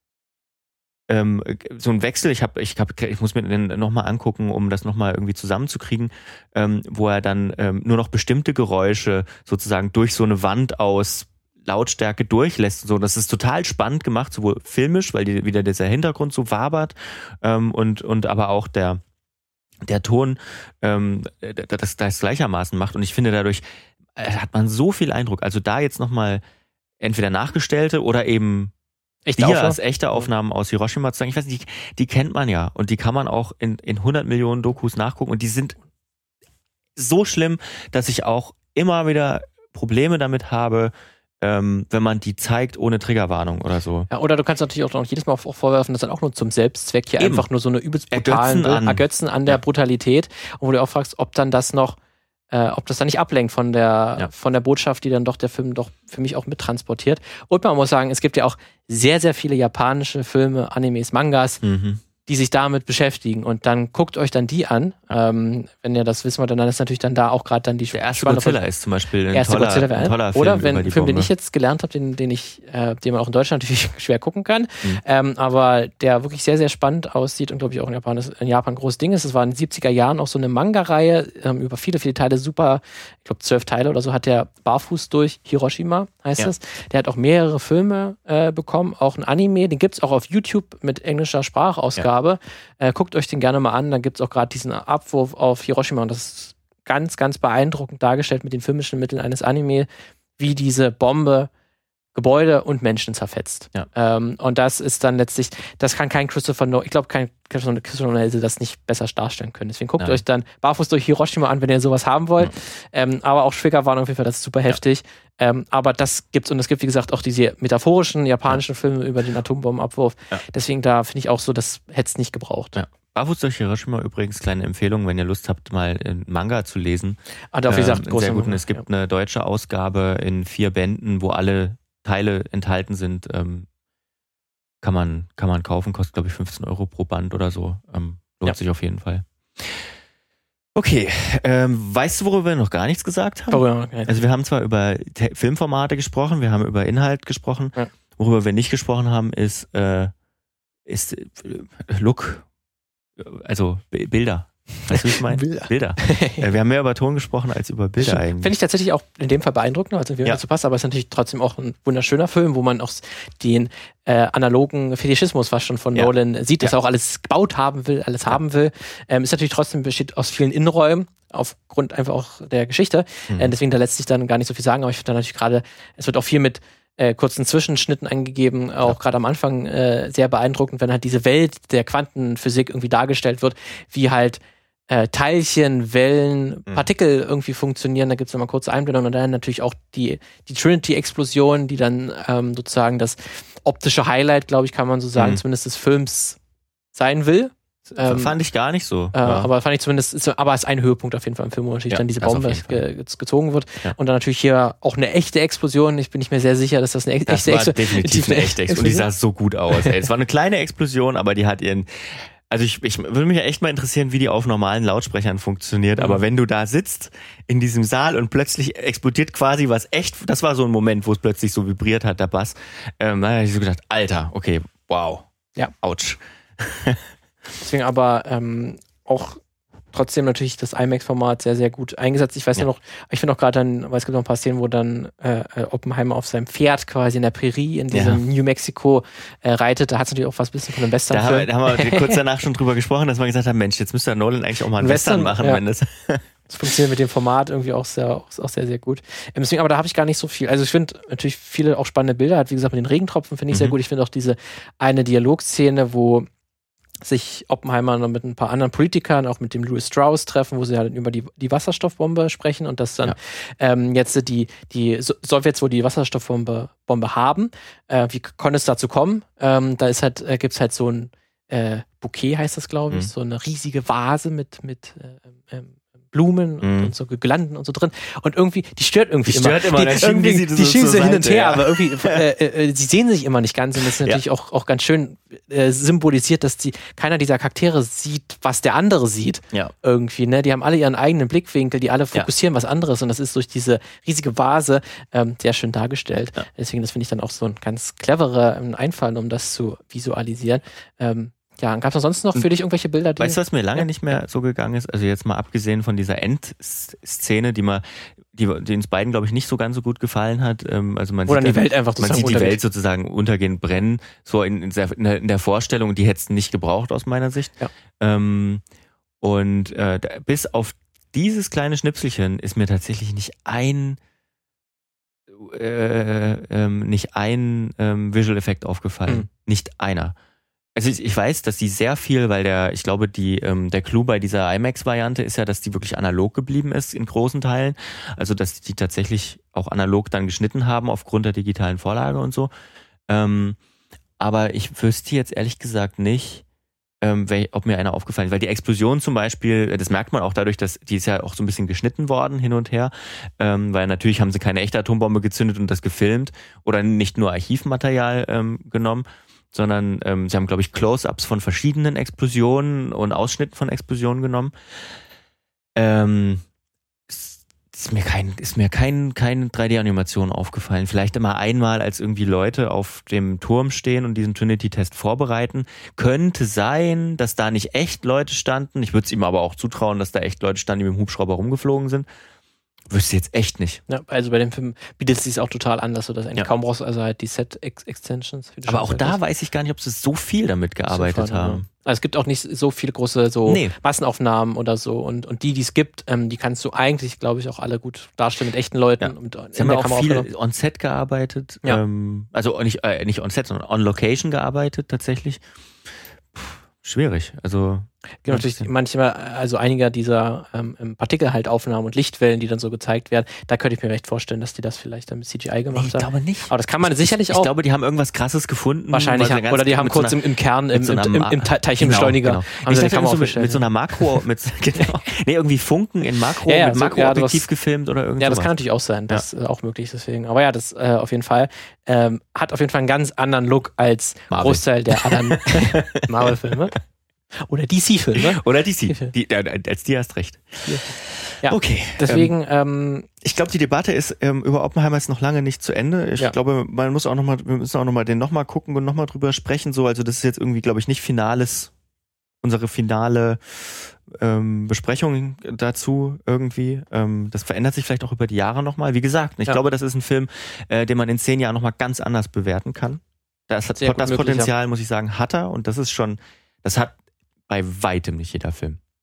ähm, so ein Wechsel. Ich habe, ich hab, ich muss mir den nochmal angucken, um das nochmal irgendwie zusammenzukriegen, ähm, wo er dann ähm, nur noch bestimmte Geräusche sozusagen durch so eine Wand aus Lautstärke durchlässt. So, das ist total spannend gemacht, sowohl filmisch, weil die, wieder dieser Hintergrund so wabert ähm, und und aber auch der der Ton ähm, das, das gleichermaßen macht und ich finde dadurch hat man so viel Eindruck. Also da jetzt nochmal entweder nachgestellte oder eben echte Dias, echte Aufnahmen aus Hiroshima zu sagen. Ich weiß nicht, die, die kennt man ja und die kann man auch in, in hundert Millionen Dokus nachgucken und die sind so schlimm, dass ich auch immer wieder Probleme damit habe, ähm, wenn man die zeigt ohne Triggerwarnung oder so. Ja, oder du kannst natürlich auch noch jedes Mal auch vorwerfen, dass dann auch nur zum Selbstzweck hier Eben. einfach nur so eine übelst brutalen Ergötzen an, Ergötzen an der ja. Brutalität und wo du auch fragst, ob dann das noch Äh, ob das dann nicht ablenkt von der, ja. von der Botschaft, die dann doch der Film doch für mich auch mittransportiert. Und man muss sagen, es gibt ja auch sehr, sehr viele japanische Filme, Animes, Mangas, mhm. die sich damit beschäftigen. Und dann guckt euch dann die an. Ähm, wenn ihr das wissen wollt, dann ist natürlich dann da auch gerade dann die Der erste Godzilla ist zum Beispiel ein toller, ein toller Film. Oder wenn ein Film, Bombe. den ich jetzt gelernt habe, den, den ich, äh, den man auch in Deutschland natürlich schwer gucken kann, mhm. ähm, aber der wirklich sehr, sehr spannend aussieht und glaube ich auch in Japan, ist, in Japan ein großes Ding ist. Es war in den siebziger Jahren auch so eine Manga-Reihe ähm, über viele, viele Teile, super, ich glaube zwölf Teile oder so, hat der Barfuß durch Hiroshima, heißt ja. es. Der hat auch mehrere Filme äh, bekommen, auch ein Anime, den gibt es auch auf YouTube mit englischer Sprachausgabe. Ja. Äh, guckt euch den gerne mal an, dann gibt es auch gerade diesen Abwurf auf Hiroshima und das ist ganz, ganz beeindruckend dargestellt mit den filmischen Mitteln eines Anime, wie diese Bombe Gebäude und Menschen zerfetzt. Ja. Ähm, und das ist dann letztlich, das kann kein Christopher Nolan, ich glaube, kein Christopher Nolan hätte das nicht besser darstellen können. Deswegen guckt ja. euch dann Barfuß durch Hiroshima an, wenn ihr sowas haben wollt. Ja. Ähm, aber auch Triggerwarnung auf jeden Fall, das ist super heftig. Ja. Ähm, aber das gibt's und es gibt, wie gesagt, auch diese metaphorischen japanischen ja. Filme über den Atombombenabwurf. Ja. Deswegen da finde ich auch so, das hätte es nicht gebraucht. Ja. Barfuß durch Hiroshima übrigens, kleine Empfehlung, wenn ihr Lust habt, mal einen Manga zu lesen. Ah, wie gesagt, ähm, sehr gut. Und es gibt ja. eine deutsche Ausgabe in vier Bänden, wo alle Teile enthalten sind. Ähm, kann man, kann man kaufen, kostet glaube ich fünfzehn Euro pro Band oder so. Ähm, lohnt ja. sich auf jeden Fall. Okay, ähm, weißt du, worüber wir noch gar nichts gesagt haben? Oh, ja, okay. Also wir haben zwar über Te- Filmformate gesprochen, wir haben über Inhalt gesprochen. Ja. Worüber wir nicht gesprochen haben, ist, äh, ist äh, Look. Also B- Bilder. Weißt du, wie ich meine? Bilder. Bilder. äh, wir haben mehr über Ton gesprochen als über Bilder Stimmt. eigentlich. Finde ich tatsächlich auch in dem Fall beeindruckender, als wie ja. dazu passt, aber es ist natürlich trotzdem auch ein wunderschöner Film, wo man auch den äh, analogen Fetischismus fast schon von ja. Nolan sieht, dass ja. er auch alles gebaut haben will, alles ja. haben will. Ähm, ist natürlich trotzdem besteht aus vielen Innenräumen aufgrund einfach auch der Geschichte. Mhm. Äh, deswegen da lässt sich dann gar nicht so viel sagen, aber ich finde dann natürlich gerade, es wird auch viel mit äh, kurzen Zwischenschnitten angegeben, auch ja. gerade am Anfang äh, sehr beeindruckend, wenn halt diese Welt der Quantenphysik irgendwie dargestellt wird, wie halt Äh, Teilchen, Wellen, mhm. Partikel irgendwie funktionieren. Da gibt es nochmal kurze Einblendungen und dann natürlich auch die, die Trinity-Explosion, die dann ähm, sozusagen das optische Highlight, glaube ich, kann man so sagen, mhm. zumindest des Films sein will. Ähm, fand ich gar nicht so. Äh, ja. Aber fand ich zumindest, ist, aber ist ein Höhepunkt auf jeden Fall im Film, wo natürlich ja, dann diese Bombe ge- gezogen wird. Ja. Und dann natürlich hier auch eine echte Explosion. Ich bin nicht mehr sehr sicher, dass das eine echte Explosion ist. Das war definitiv eine echte Explosion. Und die sah so gut aus. Ey. Es war eine kleine Explosion, aber die hat ihren... Also ich, ich würde mich ja echt mal interessieren, wie die auf normalen Lautsprechern funktioniert. Mhm. Aber wenn du da sitzt in diesem Saal und plötzlich explodiert quasi was echt, das war so ein Moment, wo es plötzlich so vibriert hat, der Bass. Ähm, da habe ich so gedacht, Alter, okay, wow, ja, ouch. Deswegen aber ähm, auch trotzdem natürlich das IMAX-Format sehr, sehr gut eingesetzt. Ich weiß ja, ja noch, ich finde auch gerade dann, weil es gibt noch ein paar Szenen, wo dann äh, Oppenheimer auf seinem Pferd quasi in der Prärie in diesem ja. New Mexico äh, reitet. Da hat es natürlich auch was bisschen von einem Western-Film. Da haben, wir, da haben wir kurz danach schon drüber gesprochen, dass wir gesagt haben, Mensch, jetzt müsste Nolan eigentlich auch mal einen Western, Western machen, ja. wenn das... Das funktioniert mit dem Format irgendwie auch sehr, auch, auch sehr, sehr gut. Ähm, deswegen, aber da habe ich gar nicht so viel. Also ich finde natürlich viele auch spannende Bilder. Hat wie gesagt mit den Regentropfen finde ich mhm. sehr gut. Ich finde auch diese eine Dialogszene, wo sich Oppenheimer noch mit ein paar anderen Politikern, auch mit dem Louis Strauss treffen, wo sie halt über die, die Wasserstoffbombe sprechen und dass dann ja. ähm, jetzt die, die Sowjets, wo die Wasserstoffbombe Bombe haben, äh, wie konnte es dazu kommen? Ähm, da ist halt, äh, gibt's halt so ein äh, Bouquet, heißt das, glaube ich, mhm. so eine riesige Vase mit, mit äh, ähm, Blumen und, mm. und so Girlanden und so drin. Und irgendwie, die stört irgendwie die immer. Stört immer. Die, irgendwie, die, die schieben so hin und her, ja. aber irgendwie, äh, äh, sie sehen sich immer nicht ganz und das ist natürlich ja. auch, auch ganz schön äh, symbolisiert, dass die, keiner dieser Charaktere sieht, was der andere sieht. Ja. Irgendwie, ne? Die haben alle ihren eigenen Blickwinkel, die alle fokussieren ja. was anderes und das ist durch diese riesige Vase ähm, sehr schön dargestellt. Ja. Deswegen, das finde ich dann auch so ein ganz cleverer ähm, Einfall, um das zu visualisieren. Ähm, Ja, gab es ansonsten noch für dich irgendwelche Bilder, die... Weißt du, was mir lange ja. nicht mehr so gegangen ist? Also jetzt mal abgesehen von dieser Endszene, die mal, die, die uns beiden, glaube ich, nicht so ganz so gut gefallen hat. Ähm, also man Oder sieht die Welt einfach Man sieht die Welt sozusagen untergehen, brennen, so in, in, der, in der Vorstellung, die hätte es nicht gebraucht aus meiner Sicht. Ja. Ähm, und äh, da, bis auf dieses kleine Schnipselchen ist mir tatsächlich nicht ein äh, ähm, nicht ein ähm, Visual-Effekt aufgefallen. Mhm. Nicht einer. Also ich, ich weiß, dass die sehr viel, weil der, ich glaube, die, ähm, der Clou bei dieser IMAX-Variante ist ja, dass die wirklich analog geblieben ist in großen Teilen. Also dass die tatsächlich auch analog dann geschnitten haben aufgrund der digitalen Vorlage und so. Ähm, aber ich wüsste jetzt ehrlich gesagt nicht, ähm, wel, ob mir einer aufgefallen ist. Weil die Explosion zum Beispiel, das merkt man auch dadurch, dass die ist ja auch so ein bisschen geschnitten worden hin und her. Ähm, weil natürlich haben sie keine echte Atombombe gezündet und das gefilmt oder nicht nur Archivmaterial ähm, genommen, sondern ähm, sie haben, glaube ich, Close-Ups von verschiedenen Explosionen und Ausschnitten von Explosionen genommen. Ähm, ist mir kein, ist mir kein, keine drei D-Animation aufgefallen. Vielleicht immer einmal, als irgendwie Leute auf dem Turm stehen und diesen Trinity-Test vorbereiten. Könnte sein, dass da nicht echt Leute standen. Ich würde es ihm aber auch zutrauen, dass da echt Leute standen, die mit dem Hubschrauber rumgeflogen sind. Wüsste jetzt echt nicht. Ja, also bei dem Film bietet es sich auch total an, dass du das eigentlich ja. kaum brauchst, also halt die Set-Extensions. Aber auch da weiß ich gar nicht, ob sie so viel damit gearbeitet haben. Ja. Also es gibt auch nicht so viele große so nee. Massenaufnahmen oder so und, und die, die es gibt, ähm, die kannst du eigentlich, glaube ich, auch alle gut darstellen mit echten Leuten. Ja. Und sie haben ja auch viel on-Set gearbeitet, ja. ähm, also nicht, äh, nicht on-Set, sondern on-Location gearbeitet tatsächlich. Puh, schwierig, also... Genau, natürlich manchmal, also einiger dieser ähm, Partikel halt Aufnahmen und Lichtwellen, die dann so gezeigt werden, da könnte ich mir recht vorstellen, dass die das vielleicht dann mit C G I gemacht nee, ich haben. Ich glaube nicht. Aber das kann man sicherlich ich, auch. Ich glaube, die haben irgendwas Krasses gefunden. Wahrscheinlich, haben, oder die haben kurz im, im Kern, im, so im, im, im Teilchenbeschleuniger, genau, genau. haben sie ich die Kamera so aufgestellt. Mit, mit so einer Makro, mit, genau, nee, irgendwie Funken in Makro, ja, ja, mit so, Makroobjektiv ja, gefilmt oder irgendwas. Ja, das kann natürlich auch sein, das ja. ist auch möglich, deswegen. Aber ja, das äh, auf jeden Fall, ähm, hat auf jeden Fall einen ganz anderen Look als Marvel. Großteil der anderen Marvel-Filme. Oder D C-Filme. Oder D C. Die, als die hast recht. Ja, okay. Deswegen, ähm, ich glaube, die Debatte ist ähm, über Oppenheimer ist noch lange nicht zu Ende. Ich ja. glaube, man muss auch noch mal, wir müssen auch noch mal den noch mal gucken und noch mal drüber sprechen. So, also das ist jetzt irgendwie, glaube ich, nicht finales, unsere finale ähm, Besprechung dazu irgendwie. Ähm, das verändert sich vielleicht auch über die Jahre noch mal. Wie gesagt, ich ja. glaube, das ist ein Film, äh, den man in zehn Jahren noch mal ganz anders bewerten kann. Das hat das möglich, Potenzial, ja. muss ich sagen, hat er und das ist schon, das hat bei weitem nicht jeder Film.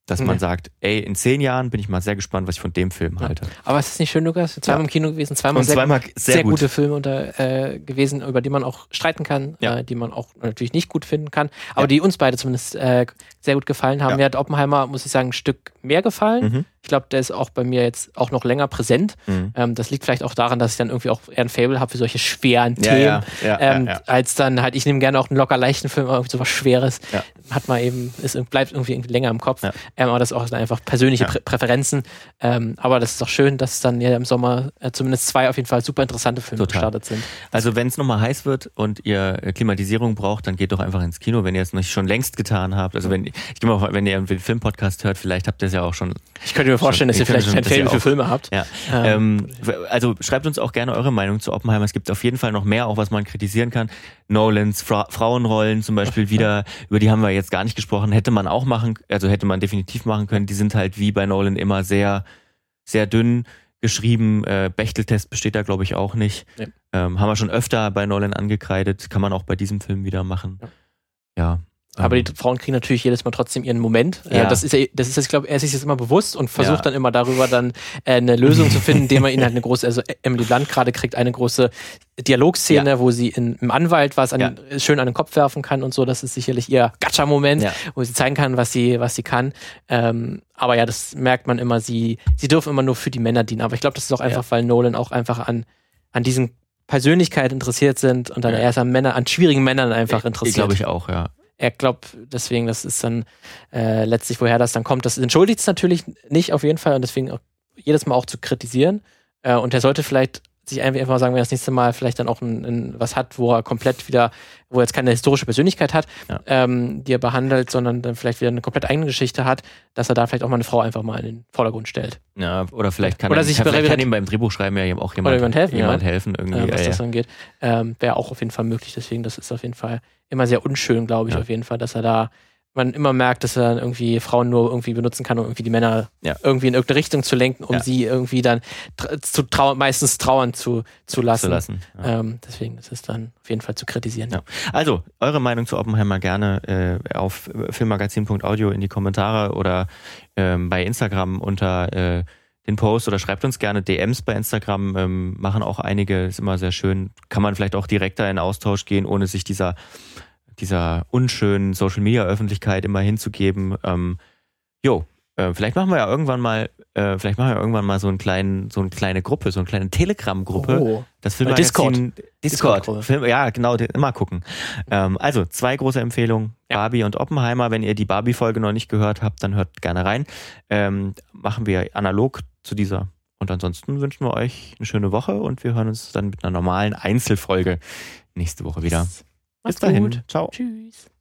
dass Nee. man sagt, ey, in zehn Jahren bin ich mal sehr gespannt, was ich von dem Film Ja. halte. Aber es ist nicht schön, Lukas? Zweimal Ja. im Kino gewesen, zweimal, Und sehr, zweimal sehr, sehr gut. gute Filme unter, äh, gewesen, über die man auch streiten kann, Ja. äh, die man auch natürlich nicht gut finden kann, aber Ja. die uns beide zumindest äh, sehr gut gefallen haben. Ja. Mir hat Oppenheimer, muss ich sagen, ein Stück mehr gefallen. Mhm. Ich glaube, der ist auch bei mir jetzt auch noch länger präsent. Mhm. Ähm, das liegt vielleicht auch daran, dass ich dann irgendwie auch eher ein Faible habe für solche schweren Ja, Themen. ja, ja, ähm, ja, ja. Als dann halt, ich nehme gerne auch einen locker leichten Film, aber irgendwie sowas Schweres. Ja. Hat man eben, ist, bleibt irgendwie, irgendwie länger im Kopf. Ja. Ähm, aber das ist auch dann einfach persönliche Ja. Prä Präferenzen. Ähm, aber das ist auch schön, dass dann ja im Sommer äh, zumindest zwei auf jeden Fall super interessante Filme Total. gestartet sind. Also wenn es nochmal heiß wird und ihr äh, Klimatisierung braucht, dann geht doch einfach ins Kino, wenn ihr es nicht schon längst getan habt. Also wenn, ich gehe mal, wenn ihr einen Filmpodcast hört, vielleicht habt ihr es ja auch schon. Ich könnte mir vorstellen, dass Ich ihr könnte vielleicht schon- ein dass ihr Faible für auch- Filme habt. Ja. Ähm, Ähm, also schreibt uns auch gerne eure Meinung zu Oppenheimer. Es gibt auf jeden Fall noch mehr, auch was man kritisieren kann. Nolans Fra Frauenrollen zum Beispiel wieder, über die haben wir jetzt gar nicht gesprochen. Hätte man auch machen, also hätte man definitiv machen können. Die sind halt wie bei Nolan immer sehr, sehr dünn geschrieben. Äh, Bechteltest besteht da, glaube ich, auch nicht. Nee. Ähm, haben wir schon öfter bei Nolan angekreidet. Kann man auch bei diesem Film wieder machen. Ja. Ja. Aber ähm, die Frauen kriegen natürlich jedes Mal trotzdem ihren Moment. Äh, Ja. das ist ja, das ist, ich glaube, er ist sich das immer bewusst und versucht Ja. dann immer darüber dann äh, eine Lösung zu finden, indem er ihnen halt eine große, also Emily Blunt gerade kriegt eine große Dialogszene, Ja. wo sie in, im Anwalt was an, Ja. schön an den Kopf werfen kann und so. Das ist sicherlich ihr Gacha-Moment, Ja. wo sie zeigen kann, was sie, was sie kann. Ähm, aber ja, das merkt man immer, sie, sie dürfen immer nur für die Männer dienen. Aber ich glaube, das ist auch einfach, Ja. weil Nolan auch einfach an, an diesen Persönlichkeit interessiert sind und dann Ja. erst an Männer, an schwierigen Männern einfach interessiert. glaube ich auch, ja. Er glaubt, deswegen, das ist dann äh, letztlich, woher das dann kommt. Das entschuldigt es natürlich nicht auf jeden Fall und deswegen auch jedes Mal auch zu kritisieren. Äh, und er sollte vielleicht sich einfach mal sagen, wenn er das nächste Mal vielleicht dann auch ein, ein, was hat, wo er komplett wieder, wo er jetzt keine historische Persönlichkeit hat, Ja. ähm, die er behandelt, sondern dann vielleicht wieder eine komplett eigene Geschichte hat, dass er da vielleicht auch mal eine Frau einfach mal in den Vordergrund stellt. Ja, oder vielleicht kann, Oder er, sich kann, vielleicht bereit- kann ihm beim Drehbuchschreiben ja auch jemand, Oder jemand helfen, jemand ja. helfen irgendwie. Äh, was ja, das ja. angeht. Ähm, Wäre auch auf jeden Fall möglich. Deswegen, das ist auf jeden Fall immer sehr unschön, glaube ich, Ja. auf jeden Fall, dass er da, man immer merkt, dass er dann irgendwie Frauen nur irgendwie benutzen kann, um irgendwie die Männer Ja. irgendwie in irgendeine Richtung zu lenken, um Ja. sie irgendwie dann tr zu trau meistens trauern zu, zu lassen. zu lassen. Ja. Ähm, deswegen ist es dann auf jeden Fall zu kritisieren. Ja. Also, eure Meinung zu Oppenheimer gerne äh, auf filmmagazin punkt audio in die Kommentare oder ähm, bei Instagram unter äh, den Post oder schreibt uns gerne D Ms bei Instagram. Ähm, machen auch einige, ist immer sehr schön. Kann man vielleicht auch direkter in Austausch gehen, ohne sich dieser dieser unschönen Social-Media-Öffentlichkeit immer hinzugeben. Ähm, jo, äh, vielleicht machen wir ja irgendwann mal, äh, vielleicht machen wir irgendwann mal so einen kleinen, so eine kleine Gruppe, so eine kleine Telegram-Gruppe. Oh. Das Bei Discord. Discord. Discord-Gruppe. Film, ja, genau, den- immer gucken. Ähm, also, zwei große Empfehlungen. Ja. Barbie und Oppenheimer. Wenn ihr die Barbie-Folge noch nicht gehört habt, dann hört gerne rein. Ähm, machen wir analog zu dieser. Und ansonsten wünschen wir euch eine schöne Woche und wir hören uns dann mit einer normalen Einzelfolge nächste Woche wieder. Macht's Bis dahin. gut. Ciao. Tschüss.